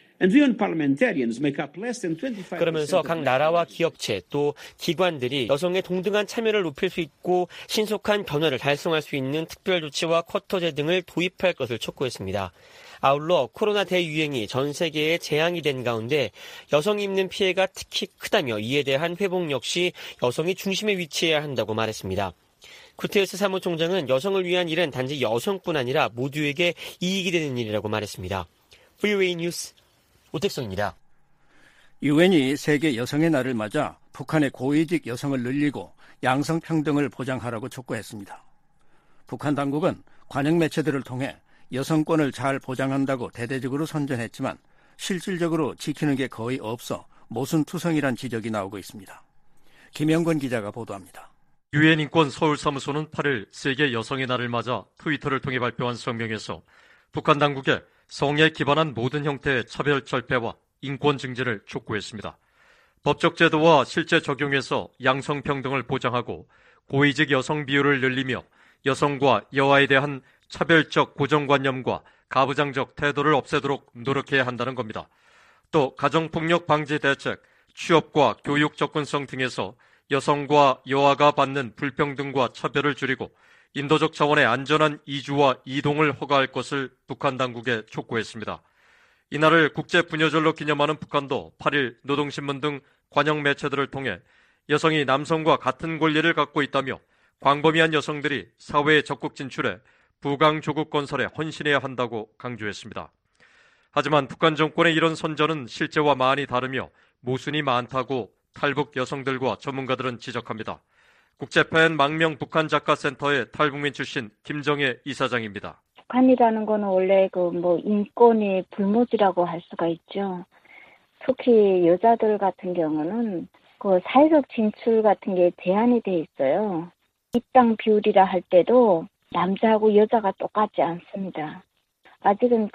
Speaker 21: 그러면서 각 나라와 기업체 또 기관들이 여성의 동등한 참여를 높일 수 있고 신속한 변화를 달성할 수 있는 특별 조치와 쿼터제 등을 도입할 것을 촉구했습니다. 아울러 코로나 대유행이 전 세계에 재앙이 된 가운데 여성이 입는 피해가 특히 크다며 이에 대한 회복 역시 여성이 중심에 위치해야 한다고 말했습니다. 구테우스 사무총장은 여성을 위한 일은 단지 여성뿐 아니라 모두에게 이익이 되는 일이라고 말했습니다. VOA 뉴스 오택성입니다.
Speaker 3: 유엔이 세계 여성의 날을 맞아 북한의 고위직 여성을 늘리고 양성평등을 보장하라고 촉구했습니다. 북한 당국은 관영 매체들을 통해 여성권을 잘 보장한다고 대대적으로 선전했지만 실질적으로 지키는 게 거의 없어 모순투성이란 지적이 나오고 있습니다. 김영권 기자가 보도합니다.
Speaker 24: 유엔 인권 서울사무소는 8일 세계 여성의 날을 맞아 트위터를 통해 발표한 성명에서 북한 당국에 성에 기반한 모든 형태의 차별 철폐와 인권 증진을 촉구했습니다. 법적 제도와 실제 적용에서 양성평등을 보장하고 고위직 여성 비율을 늘리며 여성과 여아에 대한 차별적 고정관념과 가부장적 태도를 없애도록 노력해야 한다는 겁니다. 또 가정폭력 방지 대책, 취업과 교육 접근성 등에서 여성과 여아가 받는 불평등과 차별을 줄이고 인도적 차원의 안전한 이주와 이동을 허가할 것을 북한 당국에 촉구했습니다. 이날을 국제부녀절로 기념하는 북한도 8일 노동신문 등 관영 매체들을 통해 여성이 남성과 같은 권리를 갖고 있다며 광범위한 여성들이 사회에 적극 진출해 부강조국 건설에 헌신해야 한다고 강조했습니다. 하지만 북한 정권의 이런 선전은 실제와 많이 다르며 모순이 많다고 탈북 여성들과 전문가들은 지적합니다. 국제팬 망명 북한 작가센터의 탈북민 출신 김정혜 이사장입니다.
Speaker 15: 북한이라는 거는 원래 인권의 불모지라고 할 수가 있죠. 특히 여자들 같은 경우는 사회적 진출 같은 게 제한이 돼 있어요. 입당 비율이라 할 때도 남자하고 여자가 똑같지 않습니다. 아직은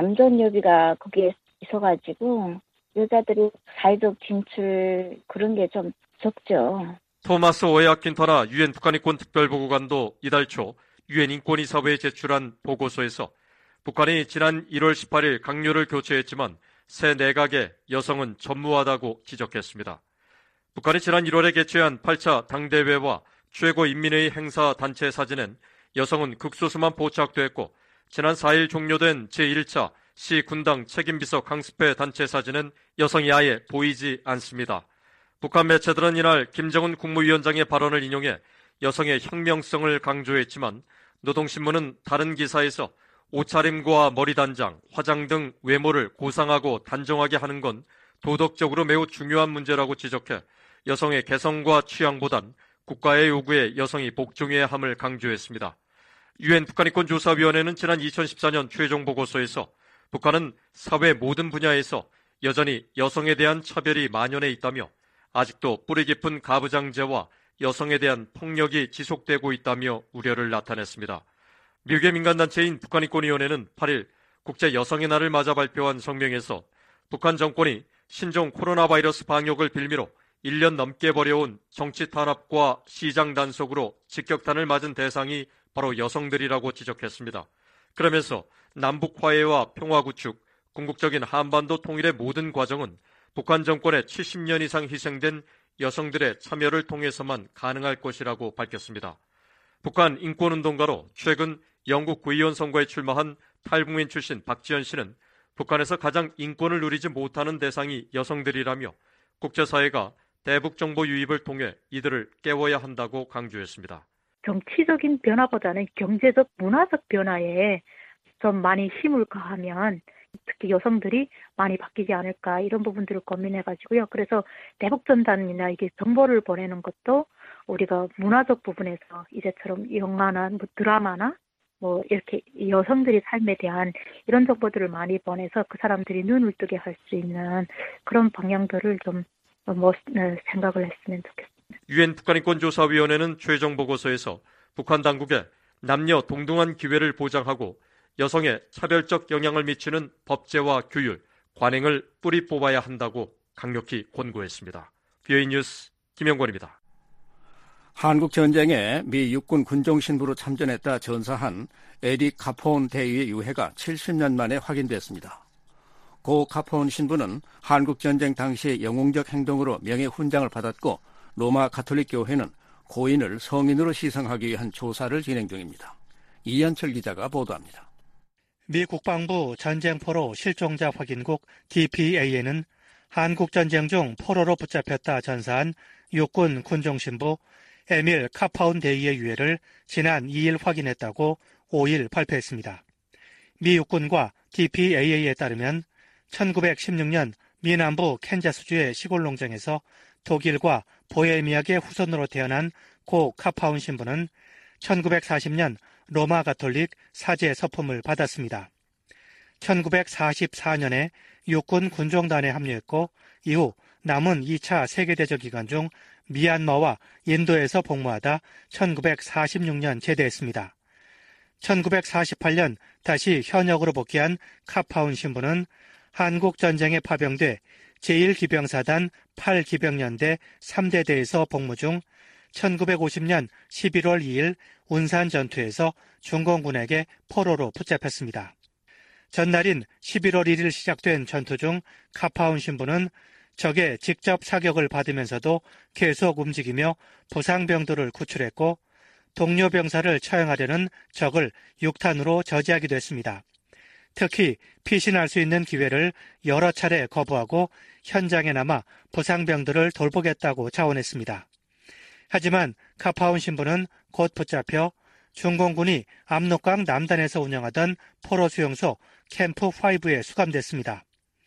Speaker 15: 남존여비가 거기에 있어가지고 여자들이 사회적 진출 그런 게 좀 적죠.
Speaker 24: 토마스 오에아킨터나 유엔 북한인권 특별보고관도 이달 초 유엔 인권이사회에 제출한 보고서에서 북한이 지난 1월 18일 강요를 교체했지만 새 내각에 여성은 전무하다고 지적했습니다. 북한이 지난 1월에 개최한 8차 당대회와 최고인민회의 행사 단체 사진엔 여성은 극소수만 포착됐고 지난 4일 종료된 제1차 시 군당 책임비서 강습회 단체 사진은 여성이 아예 보이지 않습니다. 북한 매체들은 이날 김정은 국무위원장의 발언을 인용해 여성의 혁명성을 강조했지만 노동신문은 다른 기사에서 옷차림과 머리단장, 화장 등 외모를 고상하고 단정하게 하는 건 도덕적으로 매우 중요한 문제라고 지적해 여성의 개성과 취향보단 국가의 요구에 여성이 복종해야 함을 강조했습니다. 유엔 북한인권조사위원회는 지난 2014년 최종 보고서에서 북한은 사회 모든 분야에서 여전히 여성에 대한 차별이 만연해 있다며 아직도 뿌리 깊은 가부장제와 여성에 대한 폭력이 지속되고 있다며 우려를 나타냈습니다. 미국의 민간단체인 북한인권위원회는 8일 국제 여성의 날을 맞아 발표한 성명에서 북한 정권이 신종 코로나 바이러스 방역을 빌미로 1년 넘게 벌여온 정치 탄압과 시장 단속으로 직격탄을 맞은 대상이 바로 여성들이라고 지적했습니다. 그러면서 남북 화해와 평화 구축, 궁극적인 한반도 통일의 모든 과정은 북한 정권의 70년 이상 희생된 여성들의 참여를 통해서만 가능할 것이라고 밝혔습니다. 북한 인권운동가로 최근 영국 구의원 선거에 출마한 탈북민 출신 박지연 씨는 북한에서 가장 인권을 누리지 못하는 대상이 여성들이라며 국제사회가 대북 정보 유입을 통해 이들을 깨워야 한다고 강조했습니다.
Speaker 2: 정치적인 변화보다는 경제적, 문화적 변화에 좀 많이 힘을 가하면 특히 여성들이 많이 바뀌지 않을까 이런 부분들을 고민해가지고요. 그래서 대북전단이나 이게 정보를 보내는 것도 우리가 문화적 부분에서 이제처럼 영화나 드라마나 이렇게 여성들의 삶에 대한 이런 정보들을 많이 보내서 그 사람들이 눈을 뜨게 할 수 있는 그런 방향들을 좀 생각을 했으면 좋겠습니다.
Speaker 24: 유엔 북한인권조사위원회는 최종 보고서에서 북한 당국에 남녀 동등한 기회를 보장하고 여성에 차별적 영향을 미치는 법제와 규율, 관행을 뿌리 뽑아야 한다고 강력히 권고했습니다. VOA 뉴스 김영권입니다.
Speaker 3: 한국 전쟁에 미 육군 군종 신부로 참전했다 전사한 에디 카폰 대위의 유해가 70년 만에 확인됐습니다. 고 카폰 신부는 한국 전쟁 당시 영웅적 행동으로 명예훈장을 받았고 로마 가톨릭 교회는 고인을 성인으로 시상하기 위한 조사를 진행 중입니다. 이현철 기자가 보도합니다.
Speaker 5: 미 국방부 전쟁포로 실종자 확인국 DPA에는 한국 전쟁 중 포로로 붙잡혔다 전사한 육군 군종 신부 에밀 카파운 대위의 유해를 지난 2일 확인했다고 5일 발표했습니다. 미 육군과 DPA에 따르면 1916년 미 남부 캔자스주의 시골 농장에서 독일과 보헤미아의 후손으로 태어난 고 카파운 신부는 1940년 로마 가톨릭 사제 서품을 받았습니다. 1944년에 육군 군종단에 합류했고 이후 남은 2차 세계대전 기간 중 미얀마와 인도에서 복무하다 1946년 제대했습니다. 1948년 다시 현역으로 복귀한 카파운 신부는 한국전쟁에 파병돼 제1기병사단 8기병연대 3대대에서 복무 중 1950년 11월 2일 운산 전투에서 중공군에게 포로로 붙잡혔습니다. 전날인 11월 1일 시작된 전투 중 카파운 신부는 적의 직접 사격을 받으면서도 계속 움직이며 부상병들을 구출했고 동료 병사를 처형하려는 적을 육탄으로 저지하기도 했습니다. 특히 피신할 수 있는 기회를 여러 차례 거부하고 현장에 남아 부상병들을 돌보겠다고 자원했습니다. 하지만 카파운 신부는 곧 붙잡혀 중공군이 압록강 남단에서 운영하던 포로 수용소 캠프 5에 수감됐습니다.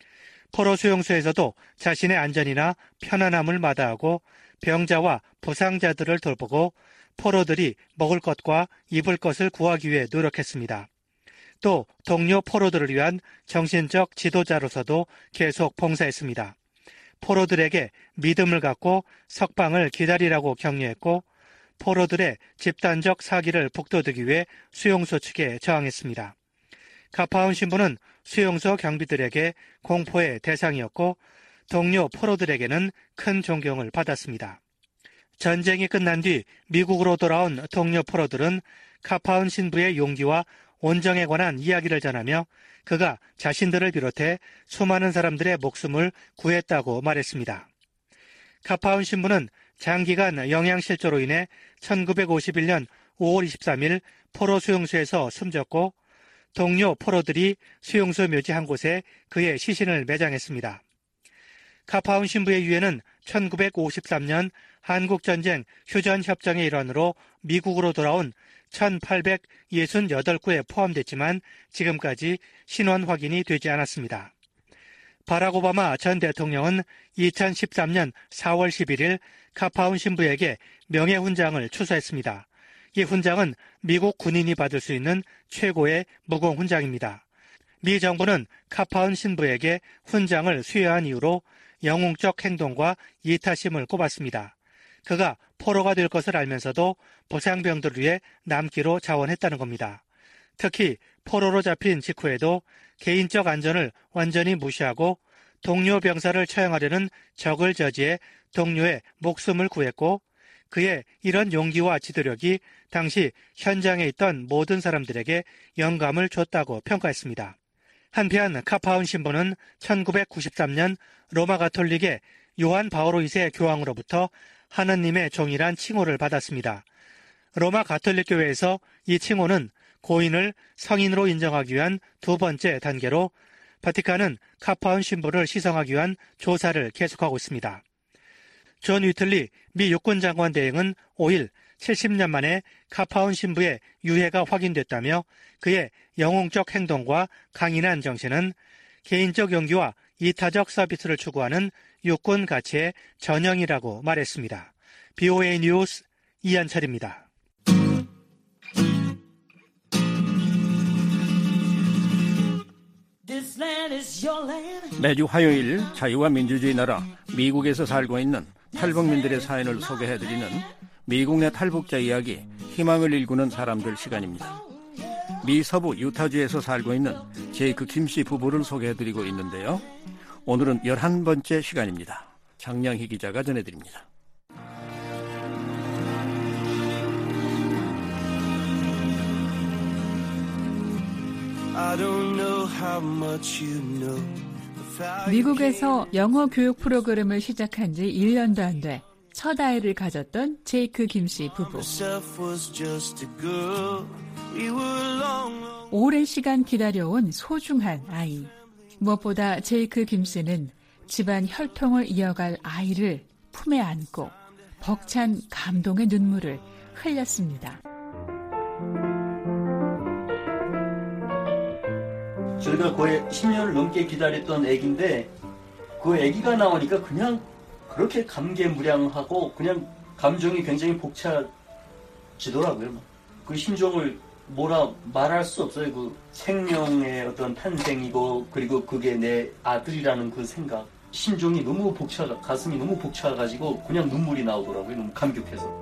Speaker 5: 포로 수용소에서도 자신의 안전이나 편안함을 마다하고 병자와 부상자들을 돌보고 포로들이 먹을 것과 입을 것을 구하기 위해 노력했습니다. 또 동료 포로들을 위한 정신적 지도자로서도 계속 봉사했습니다. 포로들에게 믿음을 갖고 석방을 기다리라고 격려했고 포로들의 집단적 사기를 북돋우기 위해 수용소 측에 저항했습니다. 카파운 신부는 수용소 경비들에게 공포의 대상이었고 동료 포로들에게는 큰 존경을 받았습니다. 전쟁이 끝난 뒤 미국으로 돌아온 동료 포로들은 카파운 신부의 용기와 온정에 관한 이야기를 전하며 그가 자신들을 비롯해 수많은 사람들의 목숨을 구했다고 말했습니다. 카파운 신부는 장기간 영양실조로 인해 1951년 5월 23일 포로 수용소에서 숨졌고 동료 포로들이 수용소 묘지 한 곳에 그의 시신을 매장했습니다. 카파운 신부의 유해는 1953년 한국전쟁 휴전협정의 일환으로 미국으로 돌아온 1868구에 포함됐지만 지금까지 신원 확인이 되지 않았습니다. 바락 오바마 전 대통령은 2013년 4월 11일 카파운 신부에게 명예훈장을 추서했습니다. 이 훈장은 미국 군인이 받을 수 있는 최고의 무공훈장입니다. 미 정부는 카파운 신부에게 훈장을 수여한 이유로 영웅적 행동과 이타심을 꼽았습니다. 그가 포로가 될 것을 알면서도 보상병들을 위해 남기로 자원했다는 겁니다. 특히 포로로 잡힌 직후에도 개인적 안전을 완전히 무시하고 동료 병사를 처형하려는 적을 저지해 동료의 목숨을 구했고 그의 이런 용기와 지도력이 당시 현장에 있던 모든 사람들에게 영감을 줬다고 평가했습니다. 한편 카파운 신부는 1993년 로마 가톨릭의 요한 바오로 2세 교황으로부터 하느님의 종이란 칭호를 받았습니다. 로마 가톨릭 교회에서 이 칭호는 고인을 성인으로 인정하기 위한 두 번째 단계로 바티칸은 카파운 신부를 시성하기 위한 조사를 계속하고 있습니다. 존 위틀리 미 육군 장관 대행은 5일 70년 만에 카파운 신부의 유해가 확인됐다며 그의 영웅적 행동과 강인한 정신은 개인적 용기와 이타적 서비스를 추구하는 육군 가치의 전형이라고 말했습니다. BOA 뉴스 이한철입니다.
Speaker 3: 매주 화요일 자유와 민주주의 나라 미국에서 살고 있는 탈북민들의 사연을 소개해드리는 미국 내 탈북자 이야기, 희망을 일구는 사람들 시간입니다. 미 서부 유타주에서 살고 있는 제이크 김씨 부부를 소개해드리고 있는데요. 오늘은 11번째 시간입니다. 장량희 기자가 전해드립니다.
Speaker 6: 미국에서 영어 교육 프로그램을 시작한 지 1년도 안 돼 첫 아이를 가졌던 제이크 김씨 부부. 오랜 시간 기다려온 소중한 아이. 무엇보다 제이크 김씨는 집안 혈통을 이어갈 아이를 품에 안고 벅찬 감동의 눈물을 흘렸습니다.
Speaker 7: 저희가 거의 10년을 넘게 기다렸던 애기인데 그 애기가 나오니까 그냥 그렇게 감개무량하고 그냥 감정이 굉장히 벅차지더라고요. 그 심정을 뭐라 말할 수 없어요. 그 생명의 어떤 탄생이고 그리고 그게 내 아들이라는 그 생각. 심정이 너무 가슴이 너무 벅차가지고 그냥 눈물이 나오더라고요. 너무 감격해서.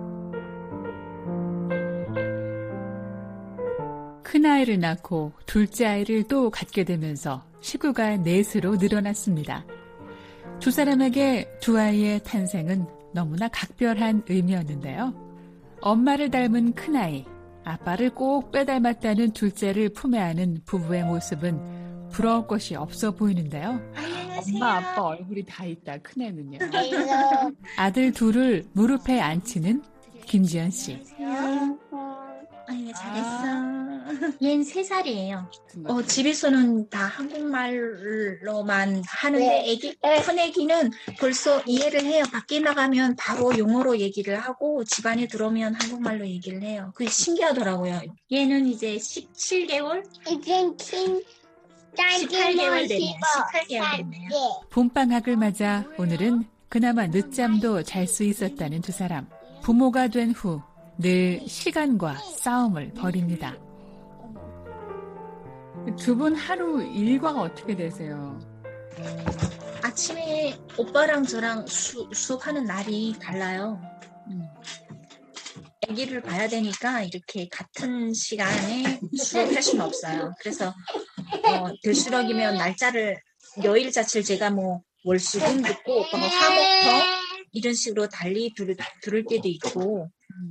Speaker 6: 큰아이를 낳고 둘째 아이를 또 갖게 되면서 식구가 넷으로 늘어났습니다. 두 사람에게 두 아이의 탄생은 너무나 각별한 의미였는데요. 엄마를 닮은 큰아이, 아빠를 꼭 빼닮았다는 둘째를 품에 안은 부부의 모습은 부러울 것이 없어 보이는데요.
Speaker 8: 엄마, 아빠 얼굴이 다 있다, 큰애는요.
Speaker 6: 아들 둘을 무릎에 앉히는 김지연 씨.
Speaker 9: 아유, 잘했어. 얘는 3살이에요. 집에서는 다 한국말로만 하는데 큰 애기는 벌써 이해를 해요. 밖에 나가면 바로 영어로 얘기를 하고 집안에 들어오면 한국말로 얘기를 해요. 그게 신기하더라고요. 얘는 이제 17개월? 이제 18개월 됐네요. 18개월 됐네요.
Speaker 6: 봄방학을 맞아 오늘은 그나마 늦잠도 잘 수 있었다는 두 사람. 부모가 된 후 늘 시간과 싸움을 벌입니다.
Speaker 8: 두 분 하루 일과가 어떻게 되세요?
Speaker 9: 아침에 오빠랑 저랑 수업하는 날이 달라요. 아기를 봐야 되니까 이렇게 같은 시간에 수업할 수는 없어요. 그래서 될수록이면 날짜를 여일 자체를 제가 뭐 월수금 듣고 오빠가 화목터 이런 식으로 달리 들을 때도 있고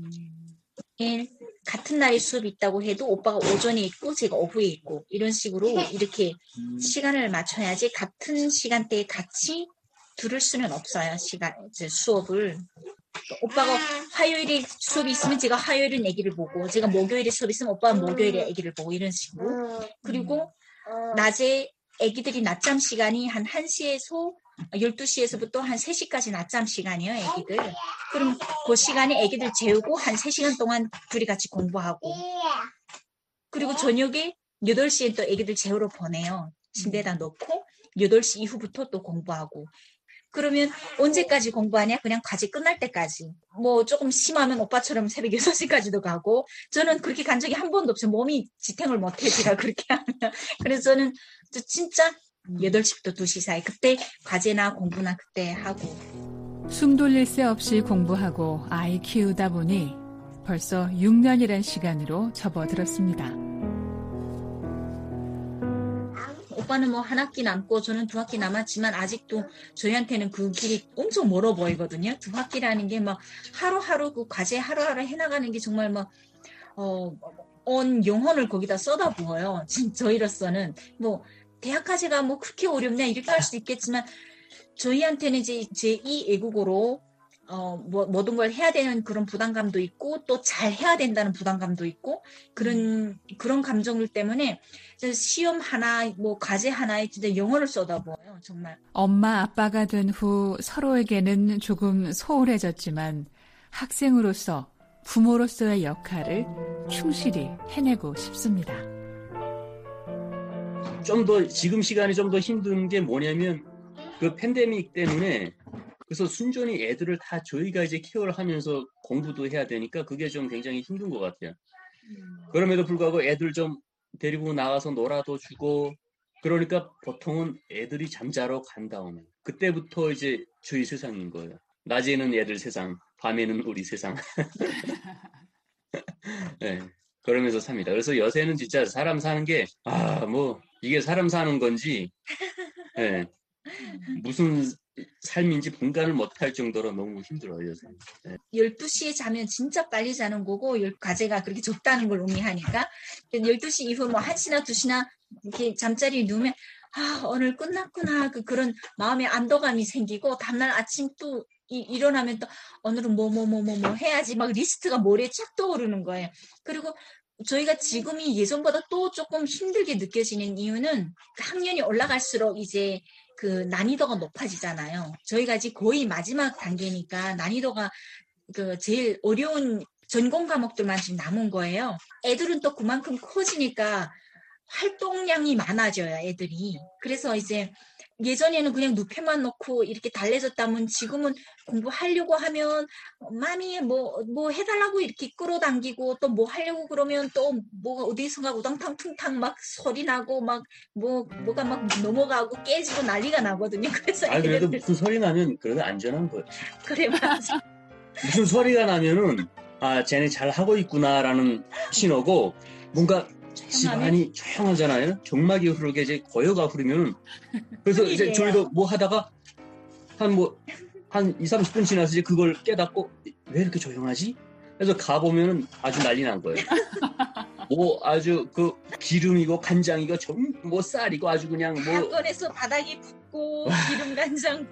Speaker 9: 같은 날에 수업이 있다고 해도 오빠가 오전에 있고 제가 오후에 있고 이런 식으로 이렇게 시간을 맞춰야지 같은 시간대에 같이 들을 수는 없어요. 수업을. 오빠가 화요일에 수업이 있으면 제가 화요일은 아기를 보고 제가 목요일에 수업이 있으면 오빠가 목요일에 아기를 보고 이런 식으로. 그리고 낮에 아기들이 낮잠 시간이 한 1시에서 12시에서부터 한 3시까지 낮잠 시간이에요, 애기들. 그럼 그 시간에 애기들 재우고 한 3시간 동안 둘이 같이 공부하고. 그리고 저녁에 8시에 또 애기들 재우러 보내요. 침대에다 놓고. 8시 이후부터 또 공부하고. 그러면 언제까지 공부하냐? 그냥 과제 끝날 때까지. 뭐 조금 심하면 오빠처럼 새벽 6시까지도 가고, 저는 그렇게 간 적이 한 번도 없어요. 몸이 지탱을 못해, 제가 그렇게 하면. 그래서 저는 진짜 8시부터 2시 사이, 그때 과제나 공부나 그때 하고.
Speaker 6: 숨 돌릴 새 없이 공부하고 아이 키우다 보니 벌써 6년이란 시간으로 접어들었습니다.
Speaker 9: 오빠는 뭐 한 학기 남고 저는 2학기 남았지만 아직도 저희한테는 그 길이 엄청 멀어 보이거든요. 2학기라는 게 막 하루하루 그 과제 하루하루 해나가는 게 정말 막 온 영혼을 거기다 쏟아부어요. 저희로서는 뭐 대학 과제가 뭐 그렇게 어렵냐 이렇게 할 수도 있겠지만 저희한테는 이제 제2 외국어로 모든 걸 해야 되는 그런 부담감도 있고 또 잘 해야 된다는 부담감도 있고 그런 감정들 때문에 시험 하나 뭐 과제 하나에 진짜 영혼을 쏟아부어요. 정말.
Speaker 6: 엄마 아빠가 된 후 서로에게는 조금 소홀해졌지만 학생으로서 부모로서의 역할을 충실히 해내고 싶습니다.
Speaker 10: 좀 더 지금 시간이 좀 더 힘든 게 뭐냐면 그 팬데믹 때문에 그래서 순전히 애들을 다 저희가 이제 케어를 하면서 공부도 해야 되니까 그게 좀 굉장히 힘든 것 같아요. 그럼에도 불구하고 애들 좀 데리고 나가서 놀아도 주고 그러니까 보통은 애들이 잠자러 간 다음에 그때부터 이제 저희 세상인 거예요. 낮에는 애들 세상, 밤에는 우리 세상. 네, 그러면서 삽니다. 그래서 요새는 진짜 사람 사는 게 뭐 이게 사람 사는 건지 네, 무슨 삶인지 분간을 못할 정도로 너무 힘들어요, 요새. 네.
Speaker 9: 12시에 자면 진짜 빨리 자는 거고, 과제가 그렇게 적다는 걸 의미하니까. 12시 이후 뭐 1시나 2시나 이렇게 잠자리에 누우면, 오늘 끝났구나. 그런 마음의 안도감이 생기고, 다음날 아침 또 일어나면 또, 오늘은 뭐 해야지. 막 리스트가 머리에 쫙 떠오르는 거예요. 그리고 저희가 지금이 예전보다 또 조금 힘들게 느껴지는 이유는 학년이 올라갈수록 이제 그 난이도가 높아지잖아요. 저희가 이제 거의 마지막 단계니까 난이도가 그 제일 어려운 전공 과목들만 지금 남은 거예요. 애들은 또 그만큼 커지니까 활동량이 많아져요, 애들이. 그래서 이제 예전에는 그냥 눕혀만 놓고 이렇게 달래줬다면 지금은 공부하려고 하면 마미 뭐 해달라고 이렇게 끌어당기고 또 뭐 하려고 그러면 또 뭐가 어디선가 우당탕 퉁탕 막 소리 나고 막 뭐가 막 넘어가고 깨지고 난리가 나거든요. 그래서
Speaker 10: 그래도 무슨 소리 나면 그래도 안전한 거예요.
Speaker 9: 그래 맞아.
Speaker 10: 무슨 소리가 나면은 쟤네 잘 하고 있구나라는 신호고 뭔가 집안이 조용하잖아요. 경막이 흐르게 이제 고요가 흐르면 그래서 이제 저희도 뭐 하다가 한 20-30분 지나서 이제 그걸 깨닫고 왜 이렇게 조용하지? 그래서 가보면은 아주 난리 난 거예요. 뭐 아주 그 기름이고 간장이고 뭐 쌀이고 아주 그냥 뭐
Speaker 9: 학원에서 바닥이 붓고 기름 간장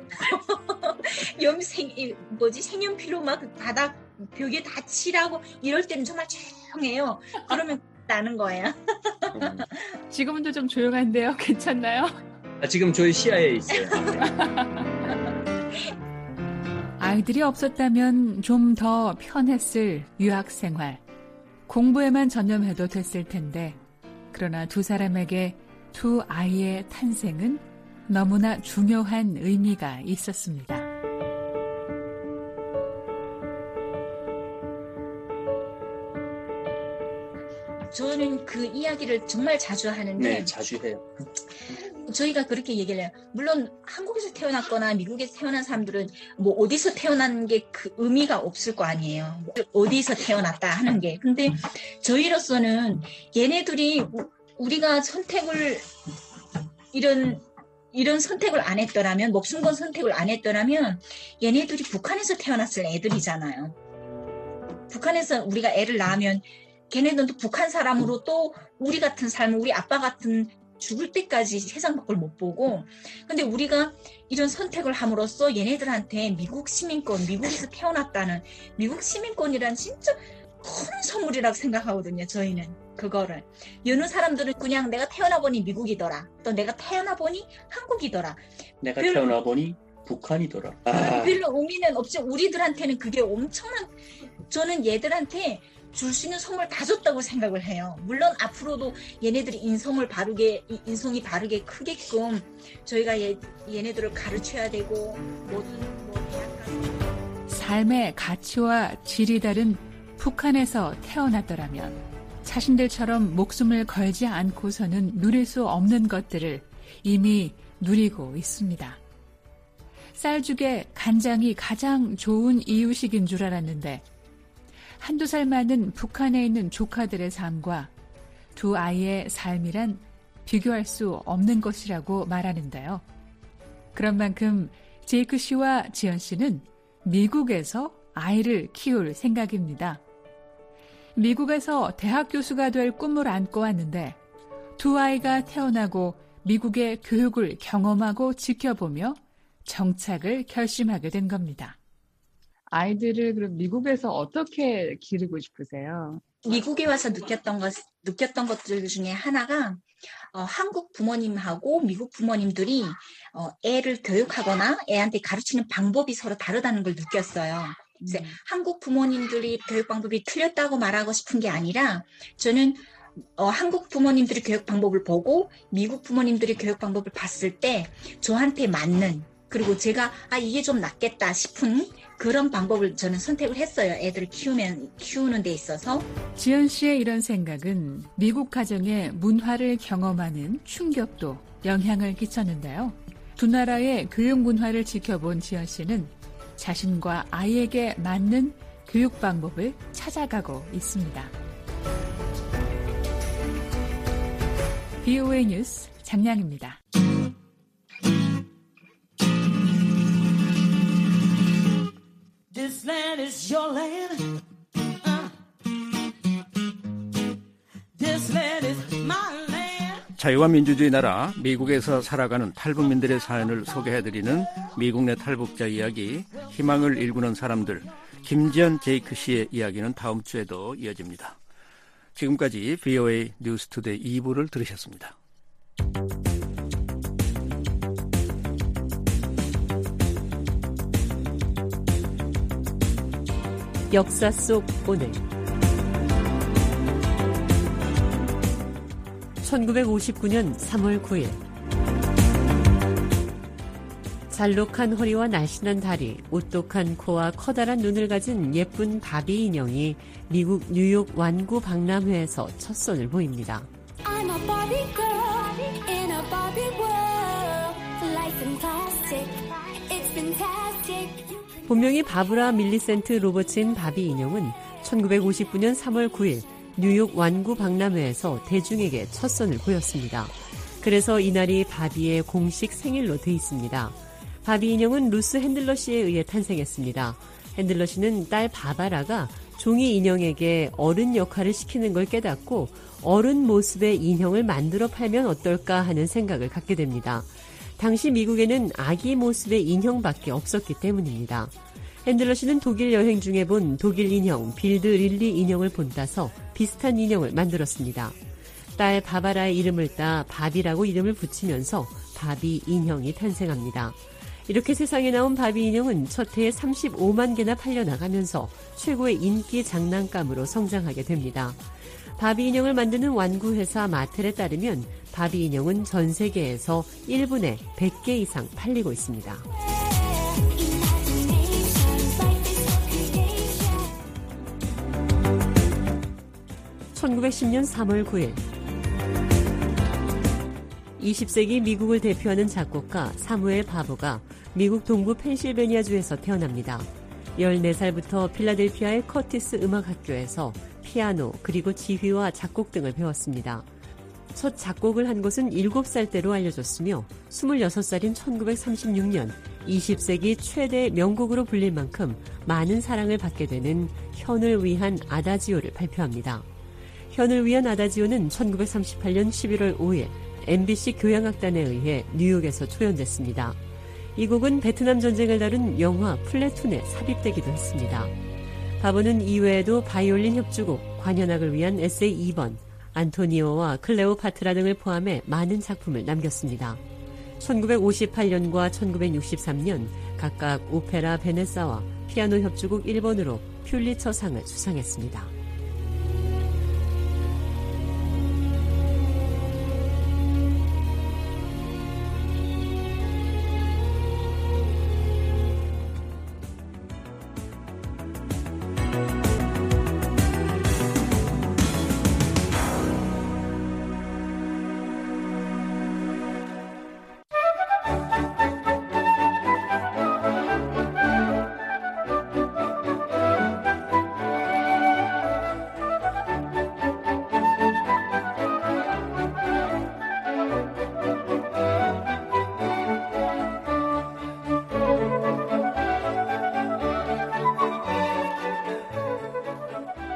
Speaker 9: 붓고 색연필로 막 바닥 벽에 다 칠하고 이럴 때는 정말 조용해요. 그러면 나는 거야.
Speaker 8: 지금은 좀 조용한데요. 괜찮나요?
Speaker 10: 지금 저희 시야에 있어요.
Speaker 6: 아이들이 없었다면 좀 더 편했을 유학 생활. 공부에만 전념해도 됐을 텐데 그러나 두 사람에게 두 아이의 탄생은 너무나 중요한 의미가 있었습니다.
Speaker 9: 저는 그 이야기를 정말 자주 하는데
Speaker 10: 네, 자주 해요.
Speaker 9: 저희가 그렇게 얘기를 해요. 물론 한국에서 태어났거나 미국에서 태어난 사람들은 뭐 어디서 태어난 게 그 의미가 없을 거 아니에요. 어디서 태어났다 하는 게. 근데 저희로서는 얘네들이 우리가 선택을 이런 선택을 안 했더라면 목숨 건 선택을 안 했더라면 얘네들이 북한에서 태어났을 애들이잖아요. 북한에서 우리가 애를 낳으면 걔네들도 북한 사람으로 또 우리 같은 삶을 우리 아빠 같은 죽을 때까지 세상 밖을 못 보고 근데 우리가 이런 선택을 함으로써 얘네들한테 미국 시민권, 미국에서 태어났다는 미국 시민권이란 진짜 큰 선물이라고 생각하거든요. 저희는 그거를. 여느 사람들은 그냥 내가 태어나 보니 미국이더라. 또 내가 태어나 보니 한국이더라.
Speaker 10: 내가 태어나 보니 북한이더라.
Speaker 9: 별로 의미는 없지. 우리들한테는 그게 엄청난 저는 얘들한테 줄 수 있는 선물 다 줬다고 생각을 해요. 물론 앞으로도 얘네들이 인성이 바르게 크게끔 저희가 얘네들을 가르쳐야 되고 모든
Speaker 6: 삶의 가치와 질이 다른 북한에서 태어났더라면 자신들처럼 목숨을 걸지 않고서는 누릴 수 없는 것들을 이미 누리고 있습니다. 쌀죽에 간장이 가장 좋은 이유식인 줄 알았는데 한두 살 많은 북한에 있는 조카들의 삶과 두 아이의 삶이란 비교할 수 없는 것이라고 말하는데요. 그런 만큼 제이크 씨와 지연 씨는 미국에서 아이를 키울 생각입니다. 미국에서 대학 교수가 될 꿈을 안고 왔는데 두 아이가 태어나고 미국의 교육을 경험하고 지켜보며 정착을 결심하게 된 겁니다.
Speaker 8: 아이들을 그럼 미국에서 어떻게 기르고 싶으세요?
Speaker 9: 미국에 와서 느꼈던 것들 중에 하나가 한국 부모님하고 미국 부모님들이 애를 교육하거나 애한테 가르치는 방법이 서로 다르다는 걸 느꼈어요. 이제 한국 부모님들이 교육 방법이 틀렸다고 말하고 싶은 게 아니라 저는 한국 부모님들이 교육 방법을 보고 미국 부모님들이 교육 방법을 봤을 때 저한테 맞는 그리고 제가 이게 좀 낫겠다 싶은 그런 방법을 저는 선택을 했어요. 애들을 키우는 데 있어서.
Speaker 6: 지연 씨의 이런 생각은 미국 가정의 문화를 경험하는 충격도 영향을 끼쳤는데요. 두 나라의 교육 문화를 지켜본 지연 씨는 자신과 아이에게 맞는 교육 방법을 찾아가고 있습니다. VOA 뉴스 장량입니다.
Speaker 11: This land is your land. This land is my land.
Speaker 3: 자유와 민주주의 나라 미국에서 살아가는 탈북민들의 사연을 소개해드리는 미국 내 탈북자 이야기, 희망을 일구는 사람들, 김지연 제이크 씨의 이야기는 다음 주에도 이어집니다. 지금까지 VOA 뉴스투데이 2부를 들으셨습니다.
Speaker 12: 역사 속 오늘 1959년 3월 9일 잘록한 허리와 날씬한 다리, 오똑한 코와 커다란 눈을 가진 예쁜 바비 인형이 미국 뉴욕 완구 박람회에서 첫 손을 보입니다. I'm a Barbie girl in a Barbie world. Life fantastic. It's fantastic. 본명이 바브라 밀리센트 로버츠인 바비 인형은 1959년 3월 9일 뉴욕 완구 박람회에서 대중에게 첫 선을 보였습니다. 그래서 이날이 바비의 공식 생일로 돼 있습니다. 바비 인형은 루스 핸들러 씨에 의해 탄생했습니다. 핸들러 씨는 딸 바바라가 종이 인형에게 어른 역할을 시키는 걸 깨닫고 어른 모습의 인형을 만들어 팔면 어떨까 하는 생각을 갖게 됩니다. 당시 미국에는 아기 모습의 인형밖에 없었기 때문입니다. 핸들러 씨는 독일 여행 중에 본 독일 인형 빌드 릴리 인형을 본따서 비슷한 인형을 만들었습니다. 딸 바바라의 이름을 따 바비라고 이름을 붙이면서 바비 인형이 탄생합니다. 이렇게 세상에 나온 바비 인형은 첫 해에 35만 개나 팔려나가면서 최고의 인기 장난감으로 성장하게 됩니다. 바비 인형을 만드는 완구회사 마텔에 따르면 바비 인형은 전 세계에서 1분에 100개 이상 팔리고 있습니다. (1910년 3월 9일) 20세기 미국을 대표하는 작곡가 사무엘 바보가 미국 동부 펜실베니아주에서 태어납니다. 14살부터 필라델피아의 커티스 음악학교에서 피아노 그리고 지휘와 작곡 등을 배웠습니다. 첫 작곡을 한 것은 7살 때로 알려졌으며 26살인 1936년 20세기 최대 명곡으로 불릴 만큼 많은 사랑을 받게 되는 현을 위한 아다지오를 발표합니다. 현을 위한 아다지오는 1938년 11월 5일 MBC 교향악단에 의해 뉴욕에서 초연됐습니다. 이 곡은 베트남 전쟁을 다룬 영화 플래툰에 삽입되기도 했습니다. 바보는 이외에도 바이올린 협주곡, 관현악을 위한 에세이 2번, 안토니오와 클레오파트라 등을 포함해 많은 작품을 남겼습니다. 1958년과 1963년 각각 오페라 베네사와 피아노 협주곡 1번으로 퓰리처상을 수상했습니다.